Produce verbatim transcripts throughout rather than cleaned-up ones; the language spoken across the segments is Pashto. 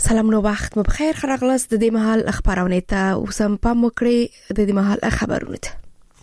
سلام نو وخت مو بخیر خراغلاس د دې محل اخبارونه ته اوسم پام وکړئ د دې محل خبرونه ته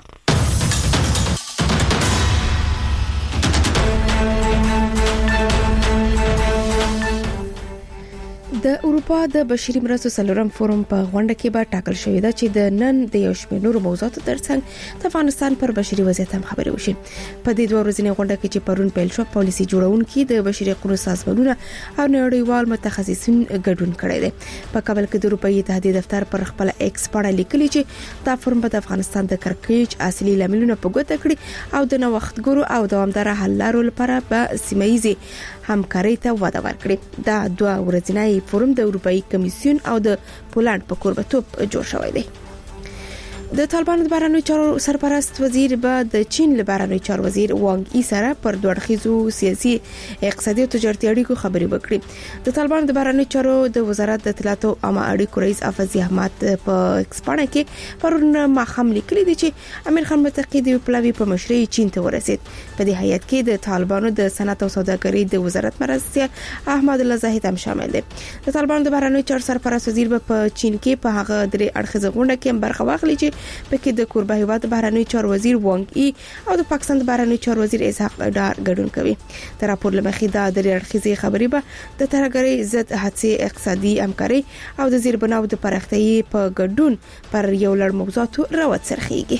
د اروپا د بشري مرستو سلورم فورم په غونډه کې به ټاکل شوې ده چې د نن د یو شمېر نورو موضوعاتو ترڅنګ د افغانستان پر بشري وضعیت هم خبرې وشي. په دې دوه ورځې غونډه کې چې پرون پیل شو، پالیسي جوړونکي د بشري حقوقو سازمانونه او نړیوال متخصصین ګډون کړي دي. په کابل کې د اروپאי اتحادیې دفتر پر خپل ایکس پاڼه لیکلي چې دا فورم به د افغانستان د کړکېچ اصلي لاملونه په ګوته کړي او د نوښتګرو او دوامدار حل لارو لپاره به سیمایي همکاري ته وده ورکړي. دا دوه ورځنی فورم د اروپאי کمیسیون او د پولند په کوربتوب جوړ شوی دی. د طالبانو د بهرنیو چارو سرپرست وزیر به د چین له بهرنیو چارو وزیر وانګ ای سره پر دوه اړخیزو سیاسي، اقتصادي او تجارتي اړیکو خبرې وکړي. د طالبانو د بهرنیو چارو د وزارت د اطلاعات او عامه اړیکو رئیس افضل احمد په ایکس پاڼه کې پرون ماخام لیکلي دي چې امیر خان متقی د پلاوی په مشرۍ چین ته ورسید. په دې هیئت کې د طالبانو د صنعت او سوداګرۍ د وزارت مرستیال احمد الله زاهد هم شامل دي. د طالبانو د بهرنیو چارو سرپرست وزیر به په چین کې په هغه درې اړخیزه غونډه کې برخه واخلي چې پکې د کوربه هیواد بهرنیو چارو وزیر وانګ ای او د پاکستان د بهرنیو چارو وزیر اسحاق ډار ګډون کوي. د راپور لمخې دا د اړخیزې خبرې به د ترهګرۍ ضد هڅې، اقتصادي همکاري او د زیربناو د پراختیايي په ګډون پر یو لړ موضوعاتو راوت سرخیږي.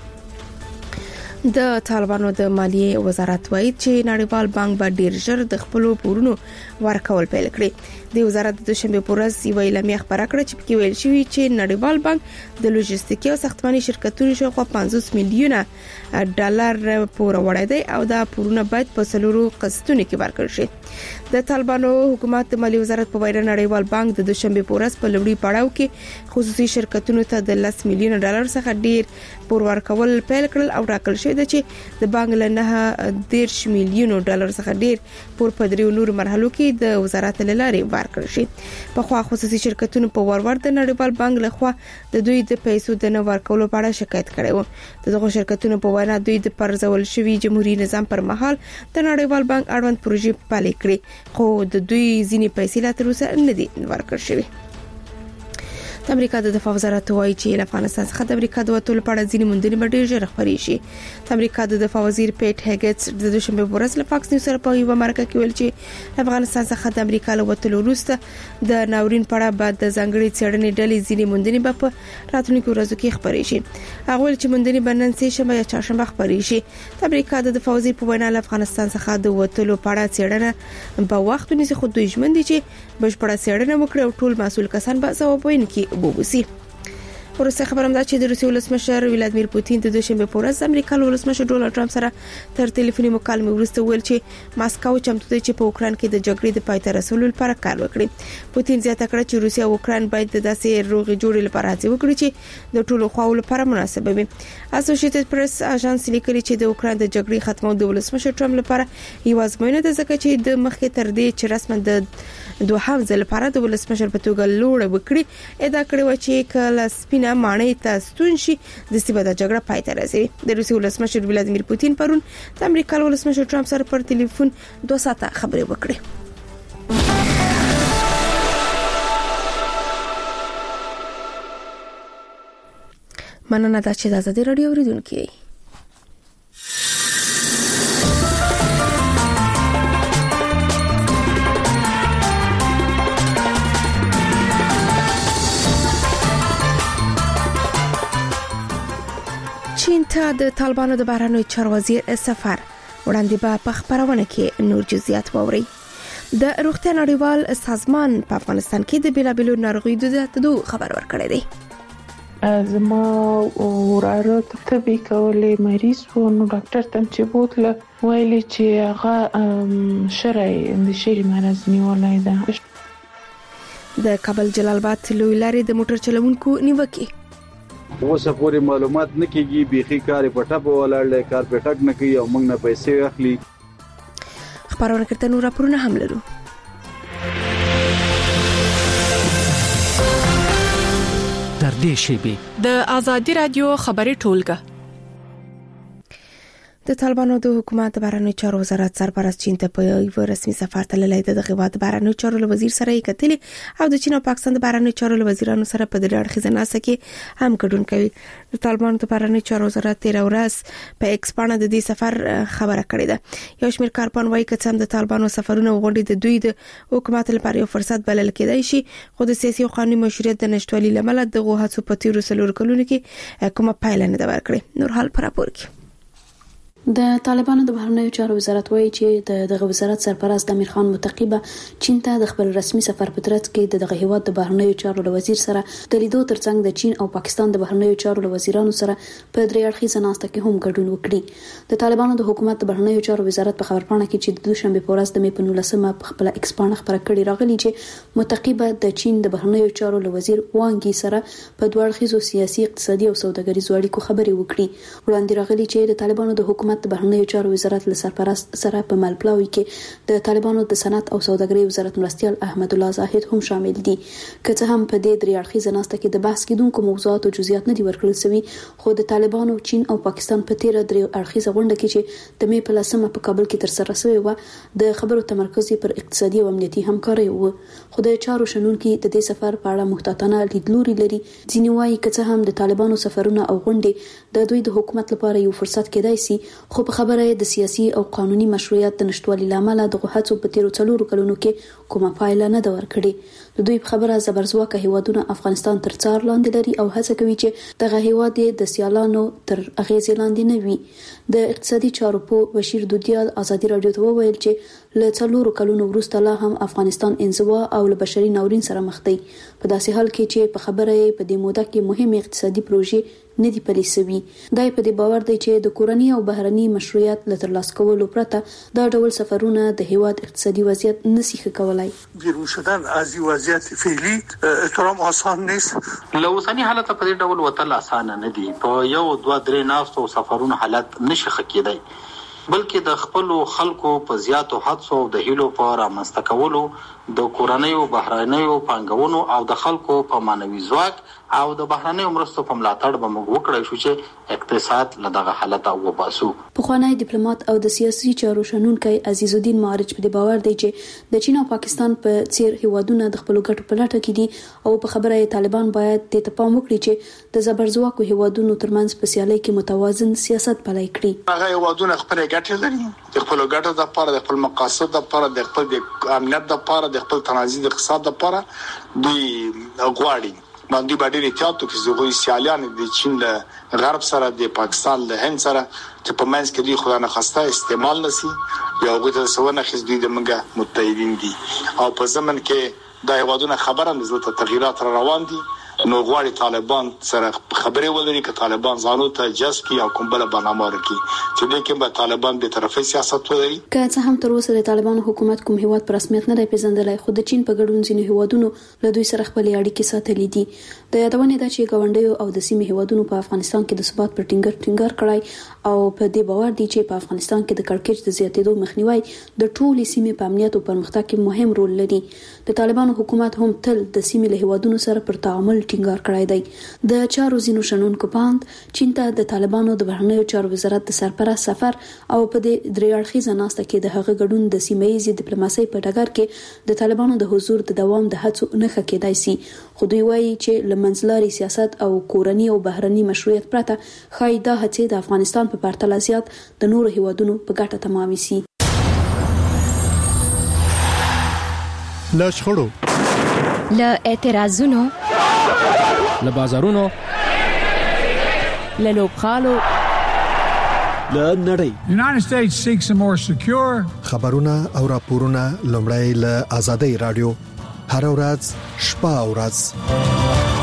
د طالبانو د مالیې وزارت وایي چې نړیوال بانک به ډیر ژر د خپل پورونو ورکول پیل کړي. د وزارت د شنبه په ورځ یو اعلامیه خبره کړه چې پکې ویل شوی چې نړیوال بانک د لوجستیکي او ساختماني شرکتونو شاوخوا پنځوس میلیونه ډالر پور وړي دي او دا پورونه باید په سلورو قسطونو کې ورکړل شي. د طالبانو حکومت د مالیې وزارت په وینا نړیوال بانک د دوشنبه په ورځ په لوړی پړاو کې خصوصي شرکتونو ته د لس میلیونه ډالر څخه ډیر پور ورکول پیل کړل او راکړل شوی دی چې د بانک له نه دیرش میلیونه ډالر څخه ډیر پور په دریو نورو مرحلو کې د وزارت له لارې ورکړل شي. په خوا خصوصي شرکتونو په ورور د نړیوال بانک له خوا د دوی د پیسو د نه ورکولو په اړه شکایت کړی و. دغه شرکتونو په وینا دوی د پرځول شوی جمهوریت نظام پر مهال د نړیوال بانک اړوند پروژې پلي کړې، خو د دوی ځینې پیسې لا تر اوسه نه دي ورکړل شوی. د امریکا د دفاع وزارت وایي چې افغانستان څخه د امریکا د وټول په اړه ځینې موندنې ډېر ژر خبرې شي. د امریکا د دفاع وزیر پیټ هیګټس د دوشنبه په ورځ له فاکس نیوز سره په یو مرکه کې ویل چې افغانستان څخه د امریکا له وټول وروسته د ناورین په اړه بعد د ځنګړي څېړنې ډلې ځینې موندنې په راتلونکو ورځو کې خبرې شي. هغه ویل چې موندنې به نن سه شنبه یا چهارشنبه خبرې شي. د امریکا د دفاع وزیر په وینا افغانستان څخه د وټول په اړه څېړنه په وخت ونیسي، خو دوی ژمن دي چې بشپړه څېړنه وکړي او ټول مسؤل کسان به ځواب وینکي وبوسي. ورسته خبرم ده چې د روسیې ولسمشر ولادیمیر پوتین د دوشنبه په ورځ د امریکا ولسمشر ډونالد ټرمپ سره تر ټلیفوني مکالمې وروسته ویل چې ماسکو چمتو دی چې په اوکران کې د جګړې د پای ته رسولو لپاره کار وکړي. پوتین زیاته کړه چې روسیا او اوکران باید د داسې روغې جوړې لپاره هڅه وکړي چې د ټولو خواو لپاره مناسب وي. اسوسییټډ پریس اژانس لیکلي چې د اوکران د جګړې ختمول د ولسمشر ټرمپ لپاره یو ازموینه ده، ځکه چې د مخکې تر دې چې رسما د دوهم ځل لپاره د ولسمشر په توګه لوړ وکړي ادعا کړې و چې کله سپینه مانې ته ستون شي د سیمه د جګړه پای ته رسیدي. د روسیې ولسمشر ولادیمیر پوتین پرون د امریکا ولسمشر ټرمپ سره پر ټلیفون دوه ساعته خبرې وکړې. مننه دا چې د ازادي رادیو اوریدونکو یې. چین ته د طالبانو د بهرنیو چارو وزیر سفر وړاندې به په خبرونه کې نور جزئیات ووري. د روغتیا نړیوال سازمان په افغانستان کې د بیلابیلو ناروغیو د زیاتېدو خبر ورکړی دی. زما وراره طبي کولې مریض و، نو ډاکټر ته چې بوتله ویلي چې هغه شری د شری مرز نیولای ده. د کابل جلال آباد لوی لارې د موټر چلوونکو نیوکه اوسه پوری معلومات نه کیږي، بيخي کار په ټاپه ولاړل، کار په ټاک نه کوي او موږ نه پیسې اخلي. خبرونه کړه نور راپورونه هم لرو. در دې شی به د ازادي رادیو خبري ټولګه د طالبانو د حکومت بهرنی چارو وزارت سرپرست چین ته په یو رسمي سفر تللی د هیواد بهرنی چارو وزیر سره یې کتلي او د چین او پاکستان د بهرنی چارو وزیرانو سره په دې اړه خزاناسه کې هم ګډون کوي. د طالبانو د بهرنی چارو وزارت تیر ورځ په ایکس باندې د دې سفر خبره کړې ده. یو شمېر کارپان وايي چې هم د طالبانو سفرونه غونډې د دوی د حکومت لپاره یو فرصت بلل کېدای شي، خو د سیاسي او قانوني مشروعیت د نشټوالي لامل دغه هڅو په تیرو څلور کلونو کې کومه پایله نه ده ورکړې. نور حال پر راپور کې د طالبانو د بهرنیو چارو وزارت وایي چې دغه وزارت سرپرست امیر خان متقیبه چین ته د خپل رسمي سفر په ترڅ کې دغه هیواد د بهرنیو چارو وزیر سره د لیدو ترڅنګ د چین او پاکستان د بهرنیو چارو وزیرانو سره په درې اړخیزه ناسته کې هم ګډون وکړي. د طالبانو د حکومت د بهرنیو چارو وزارت په خبرپاڼه کې چې د دوشنبه په ورځ د مې په نولسمه په خپل ایکس باندې خبره کړې راغلي چې متقیبه د چین د بهرنیو چارو وزیر وانګي سره په دوه اړخیزو سیاسي، اقتصادي او سوداګریزو اړیکو خبرې وکړي. وړاندې راغلي چې د طالبانو د حکومت د بهرنیو چارو وزارت له سرپرست سره په ملپلاوي کې د طالبانو د صنعت او سوداګرۍ وزارت مرستيال احمد الله زاهد هم شامل دي. که څه هم په دې درې اړخیزه ناسته کې د بحث کېدونکو موضوعات او جزئیات نه دي ورکړل شوي، خو د طالبانو، چین او پاکستان په تیر درې اړخیزه غونډه کې چې د مې په لسمه په کابل کې تر سره شوې و د خبرو تمرکز پر اقتصادي او امنیتي همکارۍ و. خو د چارو شنونکي د دې سفر په اړه محتاطانه لیدلوري لري. ځینې وایي که څه هم د طالبانو سفرونه او غونډې د دوی د حکومت لپاره یو فرصت کېدای شي، خو په خبره د سیاسي او قانوني مشروعیت د نشټوالي لامل دغه هڅو په تیرو څلورو کلونو کې کومه پایله نه ده ورکړې. د دوی په خبره زبرځواکه هیوادونه افغانستان تر څار لاندې لري او هڅه کوي چې دغه هیواد د سیالانو تر اغیز لاندې نه وي. د اقتصادي چارو په بشیر دودیال ازادي رادیو ته وویل چې له څلورو کلونو وروسته لا هم افغانستان انزوا او له بشري ناورین سره مخ دی، په داسې حال کې چې په خبره یې په دې موده کې مهمه اقتصادي پروژې نه دی پلي شوي. دای په دې باور دی چې د کورنی او بهرني مشروعیت له ترلاسه کولو پرته دا ډول سفرونه د هیواد اقتصادي وضعیت نشي ښه کولای. بیرون شدن از این وضعیت فعلی احترام آسان نیست. له اوسني حالت په دې ډول وتل اسانه نه دي. په یو دوه درې ناستو سفرونو حالت نشي ښه کېدای، بلکې د خپل خلکو په زیاتو حدسو د هیلو په رامنځته کولو، د کورنیو بهرنیو پانګونو او د خلکو په مانوي ځواک او د بهرنیو مرستو په ملاتړ به موږ وکړای شو چې اقتصاد له دغه حالت وباسو. پخوانی ډیپلوماټ او د سیاسي چارو شنونکی عزیز الدین معارج په باور دی چې د چین او پاکستان په څیر هیوادونه د خپل ګټو په لټه کې دي او په خبره طالبان باید د تپام وکړي چې د زبرځواکو هیوادونو ترمنځ په سیالۍ کې متوازن سیاست پلي کړي. هغه هیوادونه خپل ګټې لري، د خپل ګټو لپاره، د خپل مقاصد لپاره، د خپل امنیت لپاره، د خپل تنظیم اقتصاد لپاره دوی غواړي. باندې باندې احتیاط کوي چې د سیالان د چین له غرب سره، د پاکستان له هند سره چې په منځ کې دوی خدای نه خواسته استعمال نشي یا هغه ته سونه خز دوی د منګه متحدین دي او په زمن کې د هیوادونو خبره نزلت تغیرات را روان دي. نو غواړي طالبان سره خبرې ولري چې طالبان ځانو ته جذب کی او کوم بل برنامه ورکړي چې د کوم طالبان به طرفي سیاست ولري. که څه هم تر اوسه د طالبانو حکومت کوم هیواد پر رسمیت نه دی پیژندلی، خو د چین په ګډون ځینې هیوادونو له دوی سره خپل اړیکې ساتلې دي. د یادونې ده چې ګاونډیو او د سیمې هیوادونو په افغانستان کې د ثبات پر ټینګر ټینګر کړای او په دې باور دي چې په افغانستان کې د کړکېچ د زیاتېدو مخنیوي د ټولې سیمې په امنیت او پرمختګ کې مهم رول لري. د طالبانو حکومت هم تل د سیمې له هیوادونو سره پر تعامل ټینګار کړی دی. د چارو زینو شنونکو باند چین ته د طالبانو د بهرنیو چارو وزارت د سرپرست سفر او په دې درې اړخیزه ناسته کې د هغه ګډون د سیمه ییزې ډیپلوماسۍ په ډګر کې د طالبانو د حضور د دوام د هڅو نښه کېدای شي، خو دوی وایي چې له منځلاري سیاست او کورني او بهرني مشروعیت پرته ښایي دا هڅې د افغانستان په پرتله زیات د نورو هیوادونو په ګټه تمامې شي. له شخړو، له اعتراضونو، له بازارونو، له لوبغالو، له نړۍ. United States seeks a more secure. خبرونه او راپورونه لومړی له آزادۍ رادیو هر ورځ شپه او ورځ.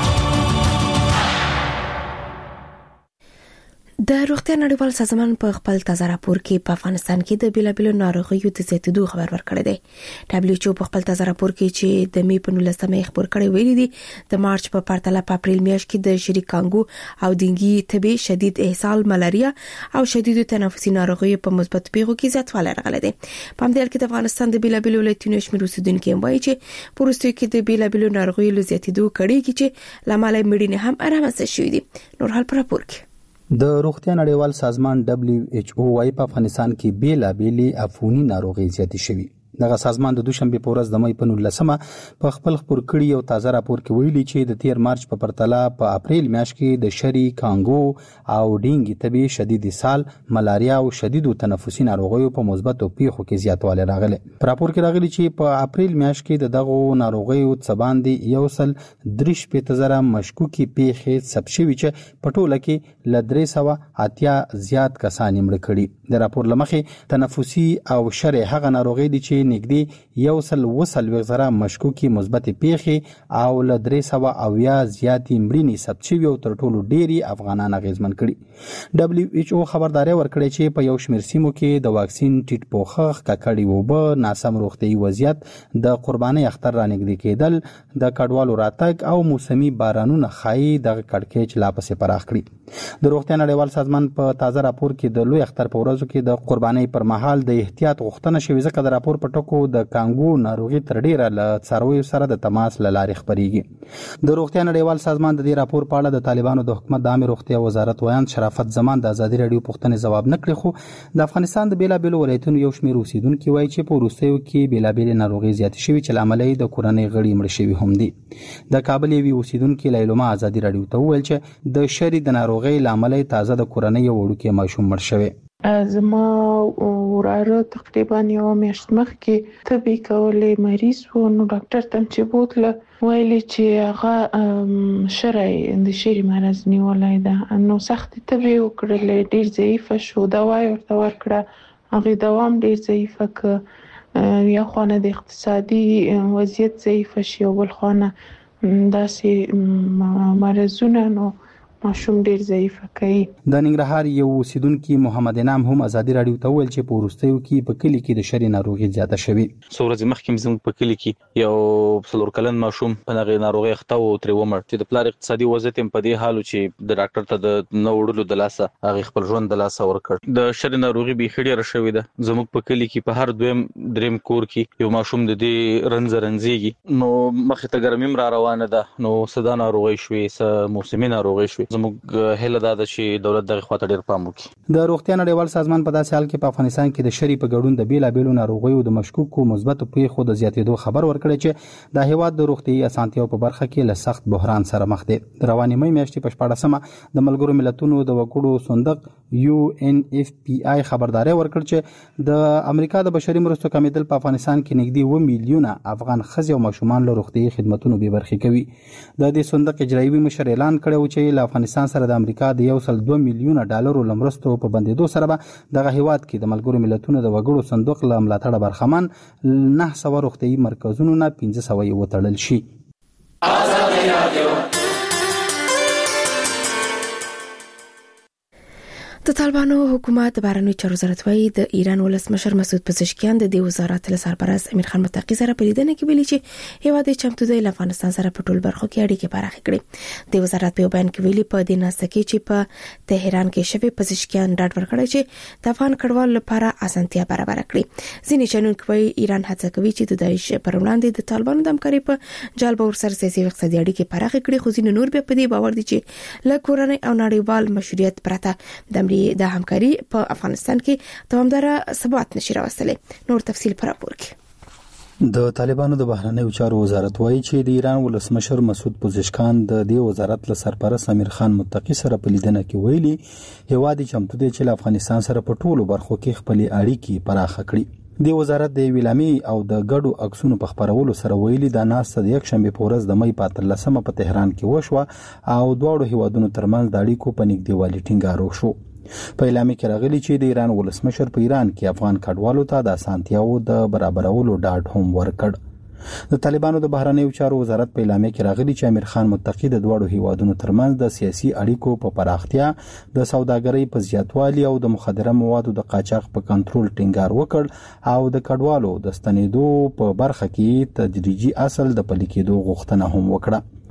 د روغتیا نړیوال سازمان په خپل تازه راپور کې په افغانستان کې د بیلابیلو ناروغیو د زیاتېدو خبر ورکړی دی. دبليو ایچ او په خپل تازه راپور کې چې د مې په نولسمه خبر کړی ویلي دي د مارچ په پرتله په اپریل میاشت کې د شریکانګو او ډینګي تبي، شدید اسهال، ملاریا او شدید تنفسي ناروغیو په مثبت پیغو کې زیاتوالی راغلی دی. په همدې حال کې د افغانستان د بیلابیلو ولایتونو شمېر اوسیدونکو هم وایي چې په وروستیو کې د بیلابیلو ناروغیو له زیاتېدو کړي چې لامل مړینې هم رامنځته شوي دي. نور حال پر راپور کې د روغتیا نړیوال سازمان دبليو ایچ او وايي په افغانستان کې بیلابېلې عفونی ناروغي زیاتې شوي. دغه سازمان د دوشنبه په ورځ د مې په نولسمه په خپل خبر کړي یو تازه راپور کې ویلي چې د تیر مارچ په پرتله په اپریل میاشت کې د شری کانګو او ډینګي تبي شدید سال ملاریا او شدید تنفسي ناروغیو په مثبتو پیښو کې زیاتوالی راغلی. په راپور کې راغلي چې په اپریل میاشت کې د دغه ناروغیو څباندې یو سل درش په تزره مشکوکي پیښې ثبت شوي چې په ټوله کې ل درې سوه اتیا زیات کسان مړه کړي. د راپور لمخې تنفسي او شری هغه ناروغي دي چې نږدې یو سل وسل وغزره مشکوکي مثبت پیښې او ل درې سوه اویا زیاتې مړینې ثبت شوي او تر ټولو ډېری افغانان اغېزمن کړي. دبليو ایچ او خبرداري ورکړې چې په یو شمېر سیمو کې د واکسین ټیټ پوښښ، ککړې اوبه، ناسم روغتیایي وضعیت، د قربانۍ اختر رانږدې کېدل، د کډوالو راتګ او موسمي بارانونه ښایي دغه کړکېچ لا پسې پراخ کړي. د روغتیا نړیوال سازمان په تازه راپور کې د لوی اختر په ورځو کې د قربانۍ پر مهال د احتیاط غوښتنه شوې، ځکه د راپور په ټکو د کانګو ناروغي تر ډیره له څارویو سره د تماس له لارې خپریږي. د روغتیا نړیوال سازمان د دې راپور په اړه د طالبانو د حکومت د عامه روغتیا وزارت ویان شرافت زمان د ازادي رادیو پوښتنې ځواب نه کړی، خو د افغانستان د بیلابېلو ولایتونو یو شمېر اوسیدونکي وایي چې په وروستیو کې بیلابېلې ناروغۍ زیاتې شوي چې له امله یې د کورنۍ غړي مړه شوي هم دي. د کابل یوې اوسیدونکي لیلما ازادي رادیو ته وویل چې د شری د ناروغۍ له امله تازه د کورنۍ یو وړوکی ماشوم مړ شوی. زما وراره تقریبا یو میاشت مخکې تبي کولې مریض و، نو ډاکټر ته چې بوتله ویلي چې هغه شری د شری مرض نیولای ده، نو سخت تبي وکړلې، ډیر ضعیفه شو، دوا ورته ورکړه، هغه دوام ډیر ضعیفه ک یا خونه د اقتصادي وضعیت ضعیفه شي او بل خونه داسې مرزونه نو ماشوم ډیر ضعیفه کوي. د ننګرهار یو اوسیدونکي محمد انعام هم ازادي رادیو ته ویل چې په وروستیو کې په کلی کې د شری ناروغي زیاته شوې. څو ورځې مخکې زموږ په کلی کې یو څلور کلن ماشوم په دغه ناروغي اخته و او ترې ومړ، چې د پلار اقتصادي وضعیت هم په دې حال چې د ډاکټر ته د نه وړلو د لاسه هغه خپل ژوند د لاسه ورکړ. د شری ناروغي بیخي ډېره شوې ده. زموږ په کلی کې په هر دویم دریم کور کې یو ماشوم د دې رنځ رنځيږي، نو مخې ته ګرمي را روانه ده، نو صدا ناروغي شوې، س موسمي ناروغي شوې. زموږ هله دا ده چې دولت دغه خواته ډیر پام وکړي. د روغتیا نړیوال سازمان په داسې حال کې په افغانستان کې د شری په ګډون د بیلابېلو ناروغیو د مشکوکو مثبتو پیښو د زیاتېدو خبر ورکړی چې د هیواد د روغتیايي اسانتیاو په برخه کې له سخت بحران سره مخ دی. د روانې مې میاشتې په شپاړسمه د ملګرو ملتونو د وګړو صندوق یو ان اف پی آی خبرداري ورکړ چې د امریکا د بشري مرستو کمیدل په افغانستان کې نږدې و میلیونه افغان ښځې او ماشومان له روغتیايي خدماتو بې برخې کوي. د دې صندوق اجرایي مشر اعلان کړی چې له افغانستان سره د امریکا د یو سل دوه میلیونه ډالرو لمرستو په بندیدو سره به دغه هیواد کې د ملګرو ملتونو د وګړو صندوق له ملاتړه برخمن نه سوه روغتیايي مرکزونو نه پنځه سوه یې وتړل شي. د طالبانو حکومت د بهرنیو چارو وزارت وايي د ایران ولسمشر مسعود پزشکیان د دې وزارت له سرپرست امیر خان متقی سره په لیدنه کې ویلي چې هیواد چمتو دی له افغانستان سره په ټول برخو کې اړیکې پراخې کړي. د وزارت په بیان کې ویلي په دې ناسته کې چې په تهران کې شوی پزشکیان ډاډ ورکړی چې د افغان کډوالو لپاره اسانتیا برابر کړي. ځینې چینونکو وايي ایران هڅه کوي چې د داعش پر وړاندې د طالبانو د همکارۍ په جال به ورسره سیاسي او اقتصادي اړیکې پراخې کړي، خو ځینې نور بیا په دې باور دي چې له کورنۍ او نړیوال مشروعیت پرته د د همکاري په افغانستان کې دوامداره ثبات نشي راوستلی. نور تفصیل پر راپور کې. د طالبانو د بهرنیو چارو وزارت وایي چې د ایران ولسمشر مسعود پزشکیان د دې وزارت له سرپرست امیر خان متقی سره په لیدنه کې ویلي هیواد چمتو دی چې له افغانستان سره په ټولو برخو کې خپل اړیکې پراخه کړي. د وزارت د ویلامي او د ګډو عکسونو په خبرولو سره ویلي د ناسته د یک شنبه په ورځ د مې په اتلسمه په تهران کې وشوه او دواړو هیوادونو ترمنځ د اړیکو په نږدېوالي ټینګار وشو. په اعلامیه کې راغلي چې د ایران ولسمشر په ایران کې افغان کډوالو ته د اسانتیاو د برابرولو ډاډ هم ورکړ. د طالبانو د بهرنیو چارو وزارت په اعلامیه کې راغلي چې امیر خان متقی د دواړو هیوادونو ترمنځ د سیاسي اړیکو په پراختیا، د سوداګرۍ په زیاتوالي او د مخدره موادو د قاچاق په کنټرول ټینګار وکړ او د کډوالو د ستنېدو په برخه کې تدریجي اصل د پلي کېدو غوښتنه هم وکړه.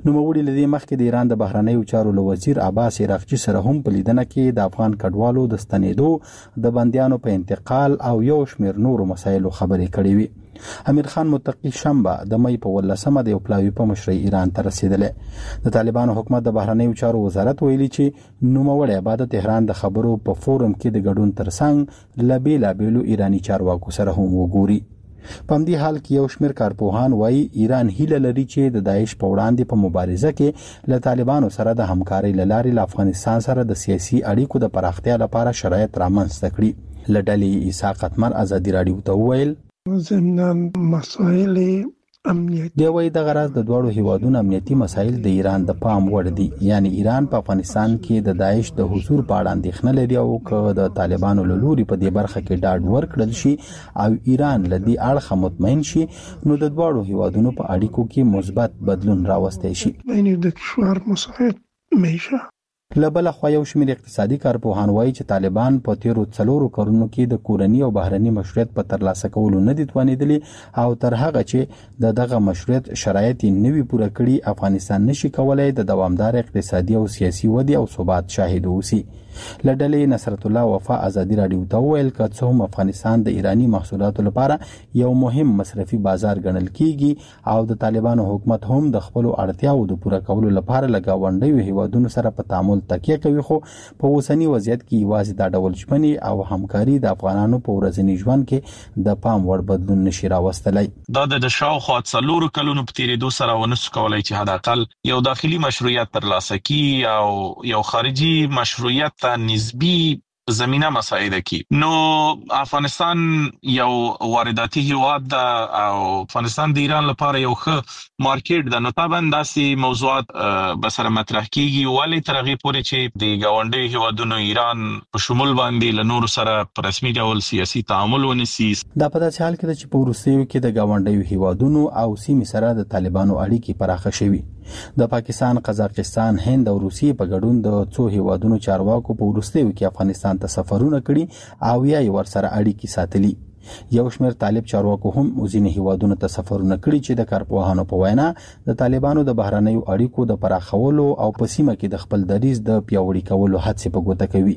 نو موړي لدی مخکې د ایران د بهرنیو چارو وزیر عباس عراقچي سره هم په لیدنه کې د افغان کډوالو د ستنېدو د بنديانو په انتقال او یو شمېر نورو مسایلو خبرې کړې وي. امیر خان متقی شنبه د مې په ولسمه د پلاوی په مشرۍ ایران ته رسیدلې. د طالبانو حکومت د بهرنیو چارو وزارت ویلي چې نوموړی بعد تهران د خبرو په فورم کې د ګډون ترڅنګ لبیلا بیلو ایرانی چارواکو سره هم وګوري. په همدې حال کې یو شمېر کارپوهان وایي ایران هیله لري چې د داعش په وړاندې په مبارزه کې له طالبانو سره د همکارۍ لارې له افغانستان سره د سیاسي اړیکو د پراختیا لپاره شرایط رامنځته کړي. لډلې اسحاق اتمر ازادي رادیو ته وویل ضمن مسائل امنیتي دی وایي د غرض د دوړو هیوادونو امنیتي مسایل د ایران د پام وړ دي. یعنی ایران په افغانستان کې د داعش د حضور په اړه اندېښنه لري او که د طالبانو له لوري په دې برخه کې ډاډ ورکړل شي او ایران له دې اړخه مطمئن شي نو د دوړو هیوادونو په اړیکو کې مثبت بدلون راوستي شي. یعنی د کشور مساعد میشه لبل خو یو شمېر اقتصادي کارپوهان وایي چې طالبان په تیرو څلورو کارونو کې د کورنی او بهرني مشروعیت په ترلاسه کولو نه دي توانیدلي او تر هغه چې د دغه مشروعیت شرایط نوي پوره کړي افغانستان نشي کولای د دوامدار اقتصادي او سیاسي ودې او ثبات شاهد اوسي. لډلې نصرت الله وفا ازادي رادیو ته ویل چې څوم افغانستان د ایرانی محصولاتو لپاره یو مهم مصرفي بازار ګڼل کیږي او د طالبانو حکومت هم د خپل اړتیاو د پوره کولو لپاره لګاونډي هیوادونو سره په تعامل تکیه کوي. خو په اوسنی وضعیت کې یوازې د ډول ژمنې او همکاري د افغانانو په ورځني ژوند کې د پام وړ بدلون نشي راوستلای. دا د شاوخوا څلورو کلونو په تیریدو سره ونسو کولای چې حداقل یو داخلي مشروعیت ترلاسه کړي او یو خارجي مشروعیت ته نسبی زمينه مساعده کی. نو افغانستان یو وارداتي هیواد ده او افغانستان د ایران لپاره یو ښه مارکیټ ده. نو طبعا داسې موضوعات بسره مطرح کیږي ولی ترغه پورې چې د گاونډي هیوادونو ایران په شمول باندې له نور سره په رسمي ډول سیاسي تعامل ونیسي. دا په داسې حال کې چې په روسیې کې د گاونډي هیوادونو او سیمې سره د طالبانو اړیکې پراخه شوي. د پاکستان، قزاقستان، هند او روسیې په ګډون د څو هیوادونو چارواکو په وروستیو کې افغانستان ته سفرونه کړي او یا ور سره اړیکې ساتلي. یو شمېر طالب چارواکو هم ځینې هیوادونو ته سفرونه کړي چې د کارپوهانو په وینا د طالبانو د بهرنیو اړیکو د پراخولو او په سیمه کې د خپل دریځ د پیاوړي کولو هڅې په ګوته کوي.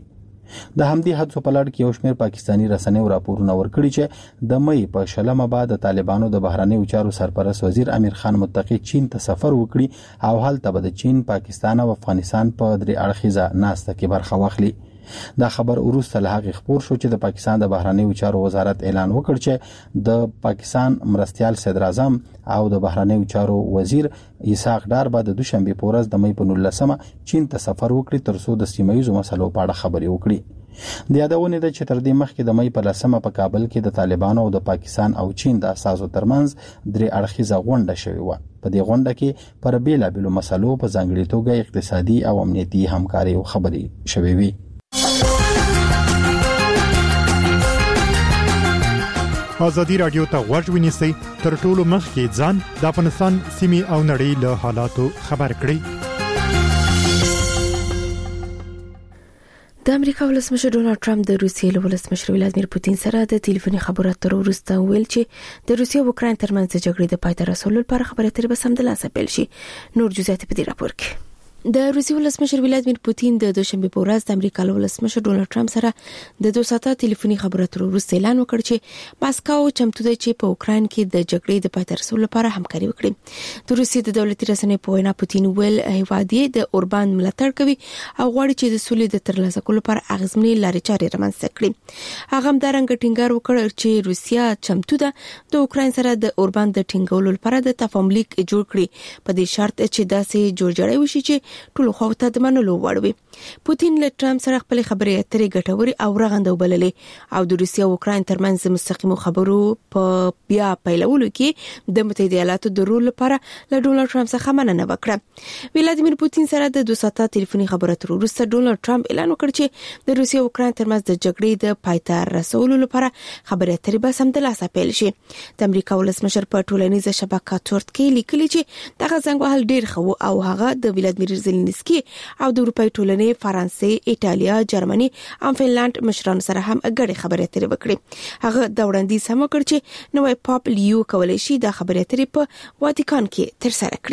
د همدې حادثو په لړ کې یو شمېر پاکستاني رسنیو راپورونه ورکړي چې د مې په شلمه بعد د طالبانو د بهرنیو چارو سرپرست وزیر امیر خان متقی چین ته سفر وکړي او هلته به د چین، پاکستان او افغانستان په درې اړخیزه ناسته کې برخه واخلي. دا خبر وروسته له هغه خبر شو چې د پاکستان د بهرنیو چارو وزارت اعلان وکړ چې د پاکستان مرستيال صدر اعظم او د بهرنیو چارو وزیر اسحاق ډار به د دوشنبه په ورځ د مې په نولسمه چین ته سفر وکړي ترڅو د سیمایي مسلو په اړه خبرې وکړي. د یادونه ده چې تر دې مخکې د مې په لسمه په کابل کې د طالبانو او د پاکستان او چین د اساسو ترمنځ درې اړخیزه غونډه شوې و. په دې غونډه کې پر بیلابېلو مسلو په ځانګړي توګه اقتصادي او امنیتي همکاري او خبرې شوې وي. ازادي رادیو ته غوږ ونیسئ تر ټولو مخکې ځان د افغانستان سیمې او نړۍ له حالاتو خبر کړئ. د امریکا ولسمشر ډونالد ټرمپ د روسیې له ولسمشر ولادیمیر پوتین سره د ټلیفوني خبرو اترو وروسته ویل چې د روسیې او اوکراین ترمنځ د جګړې د پای ته رسولو لپاره خبرې اترې به سمدلاسه پیل شي. نور جزئیات په دې راپور کې. د روسیې ولسمشر ولادیمیر پوتین د دوشنبه په ورځ د امریکا له ولسمشر ډونالد ټرمپ سره د دوه ساعته ټلیفوني خبرو اترو وروسته اعلان وکړ چې ماسکو چمتو ده چې په اوکراین کې د جګړې د پای ته رسولو لپاره همکاري وکړي. د روسیې د دولتي رسنۍ په وینا پوتین ویل هیواد یې د اوربان ملاتړ کوي او غواړي چې د سولې د ترلاسه کولو لپاره اغیزمنې لارې چارې رامنځته کړي. هغه هم دا رنګ ټینګار وکړ چې روسیا چمتو ده د اوکراین سره د اوربان د ټینګولو لپاره د تفاهم لیک جوړ کړي په دې شرط چې داسې جوړجاړی وشي چې ټول خواته د منلو وړ وي. پوتین له ټرمپ سره خپل خبرې اترې ګټوري او رغنده وبللې او د روسیې او اوکراین ترمنځ مستقیمو خبرو په بیا پیلولو کې د متحده ایالاتو د رول لپاره له ډونالد ټرمپ څخه مننه وکړه. ولادیمیر پوتین سره د دوه ساعته ټلیفوني خبرو اترو وروسته ډونالد ټرمپ اعلان وکړ چې د روسیې او اوکراین ترمنځ د جګړې د پای ته رسولو لپاره خبرې اترې به سمدلاسه پیل شي. د امریکا ولسمشر په ټولنیزه شبکه ټورت کې لیکلي چې دغه زنګ وهل ډیر خو او هغه د ولادیمیر زيلنسکي او د اروپای ټولنې فرانسې، ایټالیا، جرمني او فنلند مشرانو سره هم ګډه خبرې اترې وکړي. هغه د وړاندیز هم وکړ چې نوې پاپ لیو کولای شي د خبرې اترې په واتیکان کې ترسره کړي.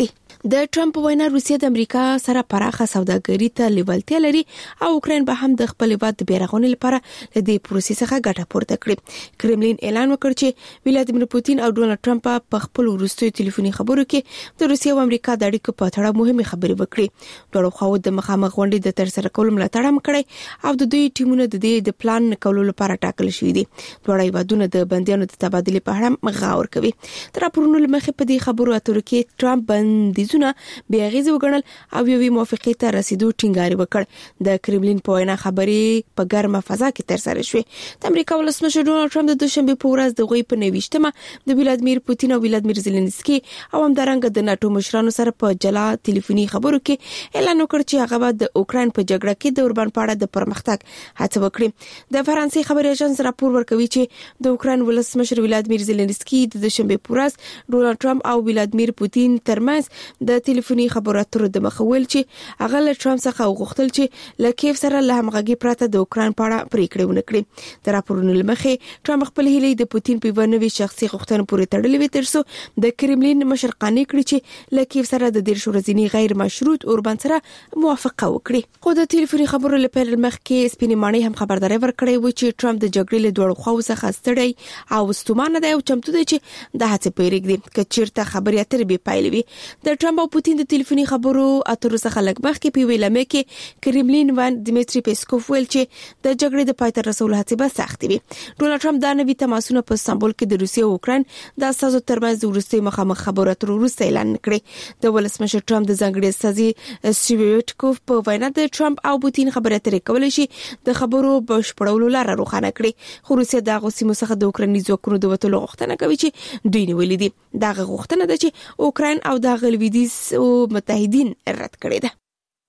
د ټرمپ وینا روسیه د امریکا سره پراخه سوداګري ته لیوالتیا لري او اوکرين به هم د خپل هیواد د بیرغونې لپاره له دې پروسې څخه ګټه پورته کړي. کرملین اعلان وکړ چې ولادیمیر پوتین او ډونالد ټرمپ په خپل وروستیو ټلیفوني خبرو کې د روسیه او امریکا د اړیکو په اړه مهمه خبرې وکړي. دوه خواو د مخامخ غونډې د ترسره کولو ملاتړ هم کړی او د دوی ټیمونه د دې د پلان کولو لپاره ټاکل شوي دي. دوه هیوادونه د بندیانو د تبادلې په اړه غور کوي. تر راپورونو لمخې په دې خبرو اترو کې ټرمپ بندیزونه بیا غیزه وګڼل او یوې موافقې ته رسیدو ټینګار وکړ. د کرملین په وینا خبرې په ګرمه فضا کې ترسره شوې. د امریکا ولسمشر ډونالد ټرمپ د دوشنبه په ورځ د غوي په نوښتمه د ولادیمیر پوتین او ولادیمیر زيلنسکي او همدارنګه د ناتو مشرانو سره په جلا ټلیفوني خبرو کې اعلان وکړ چې هغه د اوکرين په جګړه کې د اوربان پاړه د پرمختګ هڅه وکړي. د فرانسې خبري اژانس راپور ورکوي چې د اوکرين ولسمشر ولادیمیر زيلنسکي د دوشنبه په ورځ ډونالد ټرمپ او ولادیمیر پوتین ترمنځ د ټلیفوني خبرو اترو د مخول چې هغه له ټرمپ څخه وغوښتل چې له کیف سره له همغږي پرته د اوکرين په اړه پریکړه ونکړي. د راپورونو لمخې ټرمپ خپل هیلې د پوتین په ونوي شخصي غوښتنو پورې تړلې وي ترڅو د کرملین مشر قانې کړی چې له کیف سره د ډیر شورزینی غیر مشروط اوربان سره موافقه وکړي. خو د ټلیفوني خبرو لپاره مخکې سپینې مانی هم خبرداري ورکړې و چې ټرمپ د جګړې له دوه خواو څخه ستړی او ستومانه دی او چمتو دی چې د هڅې پیریږي چې چیرته خبرې اترې به پایلوي. د ټرمپ او پوتین د ټلیفوني خبرو اترو څخه لږ مخکې په ویلمه کې کرملین وان دمیټری پیسکوف ویل چې د جګړې د پای ته رسولو هڅې به سختې وي. ډونالد ټرمپ د نوي تماسونو په استانبول کې د روسیې او اوکرين د اساسو ترمنځ د وروستي مخامخ خبرو اترو وروسته اعلان کړی. د ولسمشر ټرمپ د ځانګړي استازي سټیویټکوف په وینا د ټرمپ او پوتین خبرې اترې کولای شي د خبرو بشپړولو لاره روښانه کړي. خو روسیه د غوسیمو څخه د اوکراني ځواکونو د وټولو غوښتنه کوي چې دوی نیولې دي. دا غوښتنه ده چې اوکرين او د غلویدیز او متحدین رد کړي ده.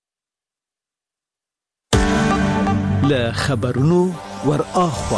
له خبرونو ور اخوا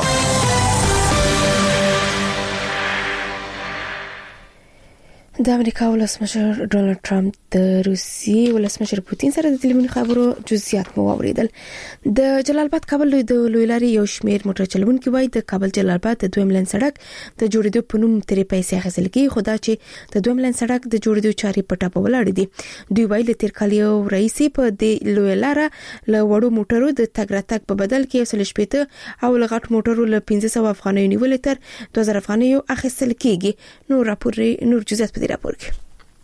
د امریکا ولسمشر ډونالد ټرمپ د روسیې ولسمشر پوتین سره د ټلیفوني خبرو جزئیات مو اوریدل. د جلال آباد کابل د لوی لارې یو شمیر موټر چلونکي وایي د کابل جلال آباد د دویم لین سړک د جوړېدو په نوم ترې پیسې اخیستل کیږي، خو دا چې د دویم لین سړک د جوړېدو چارې په ټاپه ولاړ دي. دوی وایي د تیر کال یو رئیس په د لوی لارې له وړو موټرو د تګ راتګ په بدل کې اصل شپېته او لغټ موټرو له پنځه سوه افغانۍ نیول تر دوه زره افغانۍ اخیستل کیږي. نور راپور نور جزئیات راپور کې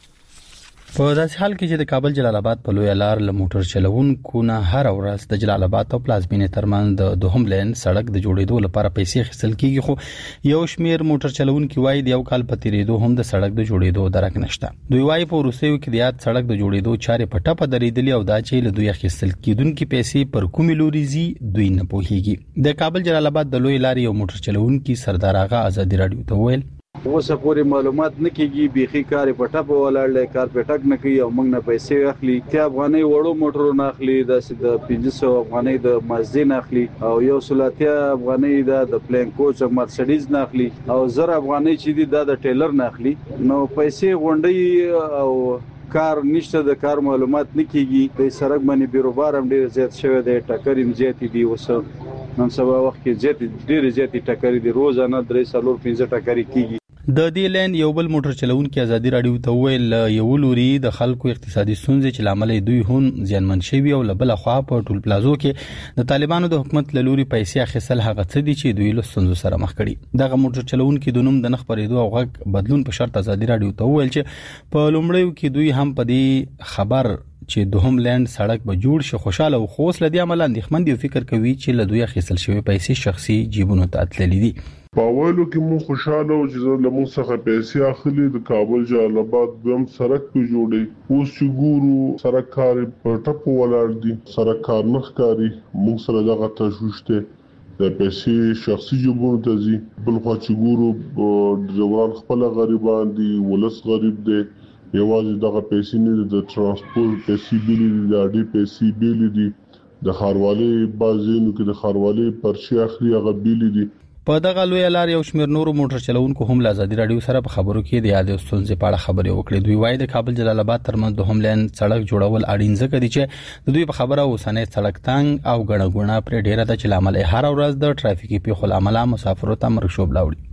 په داسې حال کې چې د کابل جلال آباد په لوی لار له موټر چلوونکو نه هر ورځ د جلال آباد او پلازمینې ترمنځ د دوهم لین سړک د جوړېدو لپاره پیسې اخیستل کیږي، خو یو شمیر موټر چلوونکي وایي د یو کال په تیریدو هم د سړک د جوړېدو درک نشته. دوی وایي په وروستیو کې د یاد سړک د جوړېدو چارې په ټاپه درېدلې او دا چې له دوی اخیستل کیدونکو پیسې پر کومې لوري ځي دوی نه پوهیږي. د کابل جلال آباد د لوی لارې یو موټر چلوونکي سردار آغا آزادي رادیو ته ویل اوسه پورې معلومات نه کیږي، بيخي کار په ټاپه ولاړل، کار په ټک نه کوي او موږ نه پیسې اخلي. ته افغاني وړو موټرو نه اخلي، د پنځه سوه افغاني د مازدي نه اخلي او یو سلاتیا افغاني د پلین کوچ مرسيډیز نه اخلي او زر افغاني چې دي د ټیلر نه اخلي. نو پیسې غونډي او کار نشته، د کار معلومات نه کیږي. د سړک باندې بیروبار هم ډیر زیات شوی دی، ټکر هم زیات دي. اوسه نن سبا وخت کې زیات ډیر زیات ټکر دي، روزانه درې سلور پنځه ټکر کیږي. د دې لین یو بل موټر چلوونکي آزادي رادیو ته ویل یو لوري د خلکو اقتصادي ستونزې چې لامل دوی هم زیانمن شوي او لبل خوا په ټول پلازو کې د طالبانو د حکومت له لوري پیسې اخیستل هغه څه دي چې دوی له ستونزو سره مخ کړي. دغه موټر چلوونکي د نوم د نخ پرېدو او غږ بدلون په شرط آزادي رادیو ته ویل چې په لومړیو کې دوی هم په دې خبر چې دوهم لین سړک به جوړ شي خوشاله او خوش لدی عمل اندېښمن دي او فکر کوي چې له دوی اخیستل شوی پیسې شخصي جیبونو ته تللي دي. باولو کې مون خوشاله او چې له مون څخه پیسې اخلي د کابل جلال آباد دویم سړک په جوړي. اوس چې ګورو سړک کار په ټپو ولاړ دي، سړک کار نه ښکاري. مون سره دغه تشوشته د پیسې شخصي جیبونو ته ځي. بل خو چې ګورو د ځوان خپل غریبان دي، ولس غریب دي، یوازې دغه پیسې نه د ترانسپورت پیسې بیل دي، د اډي پیسې بیل دي، د خاروالي بازینو کې د خاروالي پرچی اخلي هغه بیل دي. په دغه لوی لار یو شمیر نورو موټر چلوونکو هم له آزادي رادیو سره په خبرو کې د یادې ستونزې په اړه خبرې وکړې. دوی وایي د کابل جلال آباد ترمنځ دوهم لین سړک جوړول اړین ځکه دي چې د دوی په خبره اوسنۍ سړک تنګ او ګڼه ګوڼه پر ډیره د چلامل هر ورځ د ټرافیکي پیښو لامل مسافرو ته مرګ شوب لاوړي.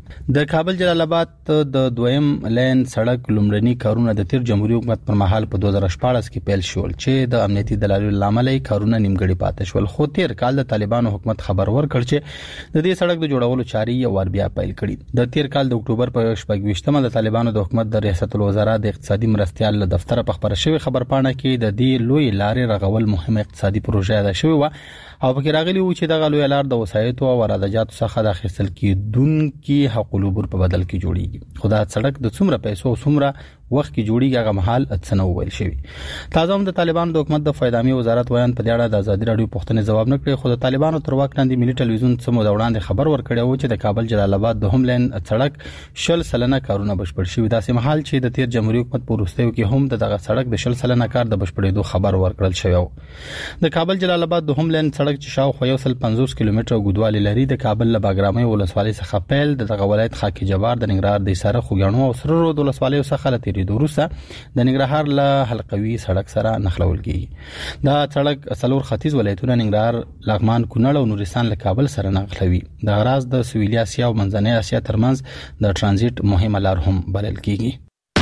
د کابل جلال آباد د دویم لین سړک لومړني کارونه د تیر جمهوریت حکومت پر مهال په دوه زره شپاړس کې پیل شول چې د امنیتي دلایلو لامل کارونه نیمګړي پاتې شول. خو تیر کال د طالبانو حکومت خبر ورکړ چې د دې سړک د جوړولو چاري یو ور بیا پیل کړي. د تیر کال د اکتوبر په شپږ د طالبانو د حکومت د ریاست الوزرا د اقتصادي مرستيال له دفتر په خبره شوی خبرپاڼه کې د دې لوی لارې رغول مهمه اقتصادي پروژه ده شوی و او پکې راغلی و چې د غلوی لار د وسایتو او رادجاتو څخه د اخیستل کېدونکو حق العبور په بدل کې جوړیږي. خو دا سړک د څومره پیسو او څومره وخت کې جوړیږي هغه محل اتسنه ویل شوی. تازه هم د طالبانو د حکومت د فایدامي وزارت ویان په دې اړه د ازادي رادیو پوښتنې جواب نه کړی. خو د طالبانو تر واک لاندې ملي ټلویزیون سمو د وړاندې خبر ورکړی و چې د کابل جلال آباد د هم لین سړک شل سلنه کارونه بشپړ شوی. داسې محل چې د تیر جمهوریت حکومت په وروستیو کې هم د دغه سړک د شل سلنه کار د بشپړېدو خبر ورکړل شوی و. د کابل جلال آباد د هم لین سړک چې شاوخوا یو سل پنځوس کیلومتره اوږدوالی لري د کابل له باګرامي ولسوالۍ څخه پیل د دغه ولایت خاکی جبار د ننګرهار د سره خوګانو او سره رود ولسوالۍ څخه لتيري دوروسه د ننګرهار له حلقوي سړک سره نښلول کیږي. دا سړک څلور ختیځ ولایتونه ننګرهار، لغمان، کونړ او نورستان له کابل سره نښلوي. د غراز د سویلي اسیا او منځنۍ اسیا ترمنځ د ترانزیت مهمه لار هم بلل کیږي.